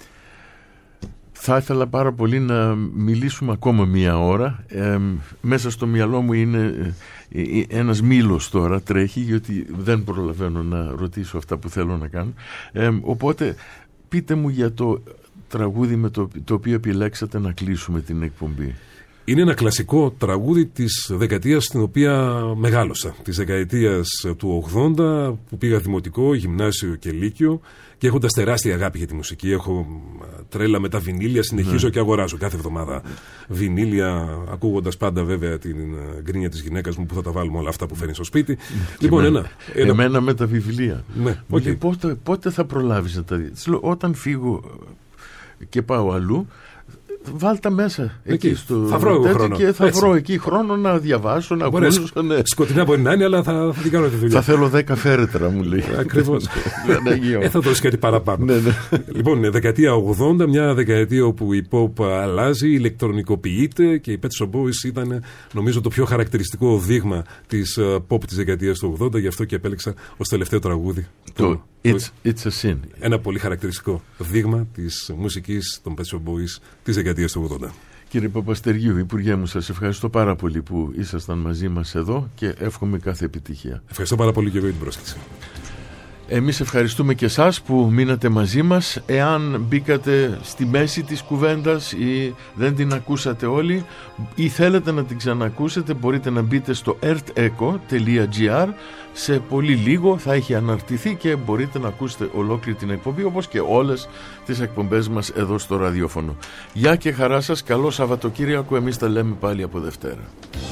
Θα ήθελα πάρα πολύ να μιλήσουμε ακόμα μία ώρα. Ε, μέσα στο μυαλό μου είναι ε, ένας μήλος τώρα, τρέχει, γιατί δεν προλαβαίνω να ρωτήσω αυτά που θέλω να κάνω. Ε, οπότε πείτε μου για το τραγούδι με το, το οποίο επιλέξατε να κλείσουμε την εκπομπή. Είναι ένα κλασικό τραγούδι της δεκαετίας στην οποία μεγάλωσα. Της δεκαετίας του ογδόντα που πήγα δημοτικό, γυμνάσιο και λύκειο, και έχοντας τεράστια αγάπη για τη μουσική. Έχω τρέλα με τα βινίλια, συνεχίζω ναι. και αγοράζω κάθε εβδομάδα βινίλια, ακούγοντας πάντα βέβαια την γκρίνια της γυναίκας μου που θα τα βάλουμε όλα αυτά που φέρνει στο σπίτι. Λοιπόν, με, ένα, ένα... Εμένα με τα βιβλία. Ναι, okay. λέει, πότε, πότε θα προλάβεις να τα δεις? Όταν φύγω και πάω αλλού, βάλτα μέσα εκεί, εκεί στο θα βρω χρόνο. Και θα Έτσι. βρω εκεί χρόνο να διαβάσω, να ακούσω. Ναι. Σκοτεινά μπορεί να είναι, αλλά θα, θα την κάνω τη δουλειά. Θα θέλω δέκα φέρετρα, μου λέει. Ακριβώς. ε, θα δώσει κάτι παραπάνω. ναι, ναι. Λοιπόν, δεκαετία ογδόντα, μια δεκαετία όπου η pop αλλάζει, ηλεκτρονικοποιείται, και οι Pet Shop Boys ήταν, νομίζω, το πιο χαρακτηριστικό δείγμα της pop της δεκαετίας του ογδόντα, γι' αυτό και επέλεξα ως τελευταίο τραγούδι. Το It's, it's a Sin. Ένα πολύ χαρακτηριστικό δείγμα της μουσικής των Pet Shop Boys της δεκαετίας του ογδόντα. Κύριε Παπαστεργίου, Υπουργέ μου, σας ευχαριστώ πάρα πολύ που ήσασταν μαζί μας εδώ και εύχομαι κάθε επιτυχία. Ευχαριστώ πάρα πολύ και εγώ για την πρόσκληση. Εμείς ευχαριστούμε και εσάς που μείνατε μαζί μας. Εάν μπήκατε στη μέση της κουβέντας ή δεν την ακούσατε όλοι ή θέλετε να την ξανακούσετε, μπορείτε να μπείτε στο ερτ-εκο τελεία τζι άρ. Σε πολύ λίγο θα έχει αναρτηθεί και μπορείτε να ακούσετε ολόκληρη την εκπομπή, όπως και όλες τις εκπομπές μας εδώ στο ραδιόφωνο. Γεια και χαρά σας, καλό Σαββατοκύριακο, εμείς τα λέμε πάλι από Δευτέρα.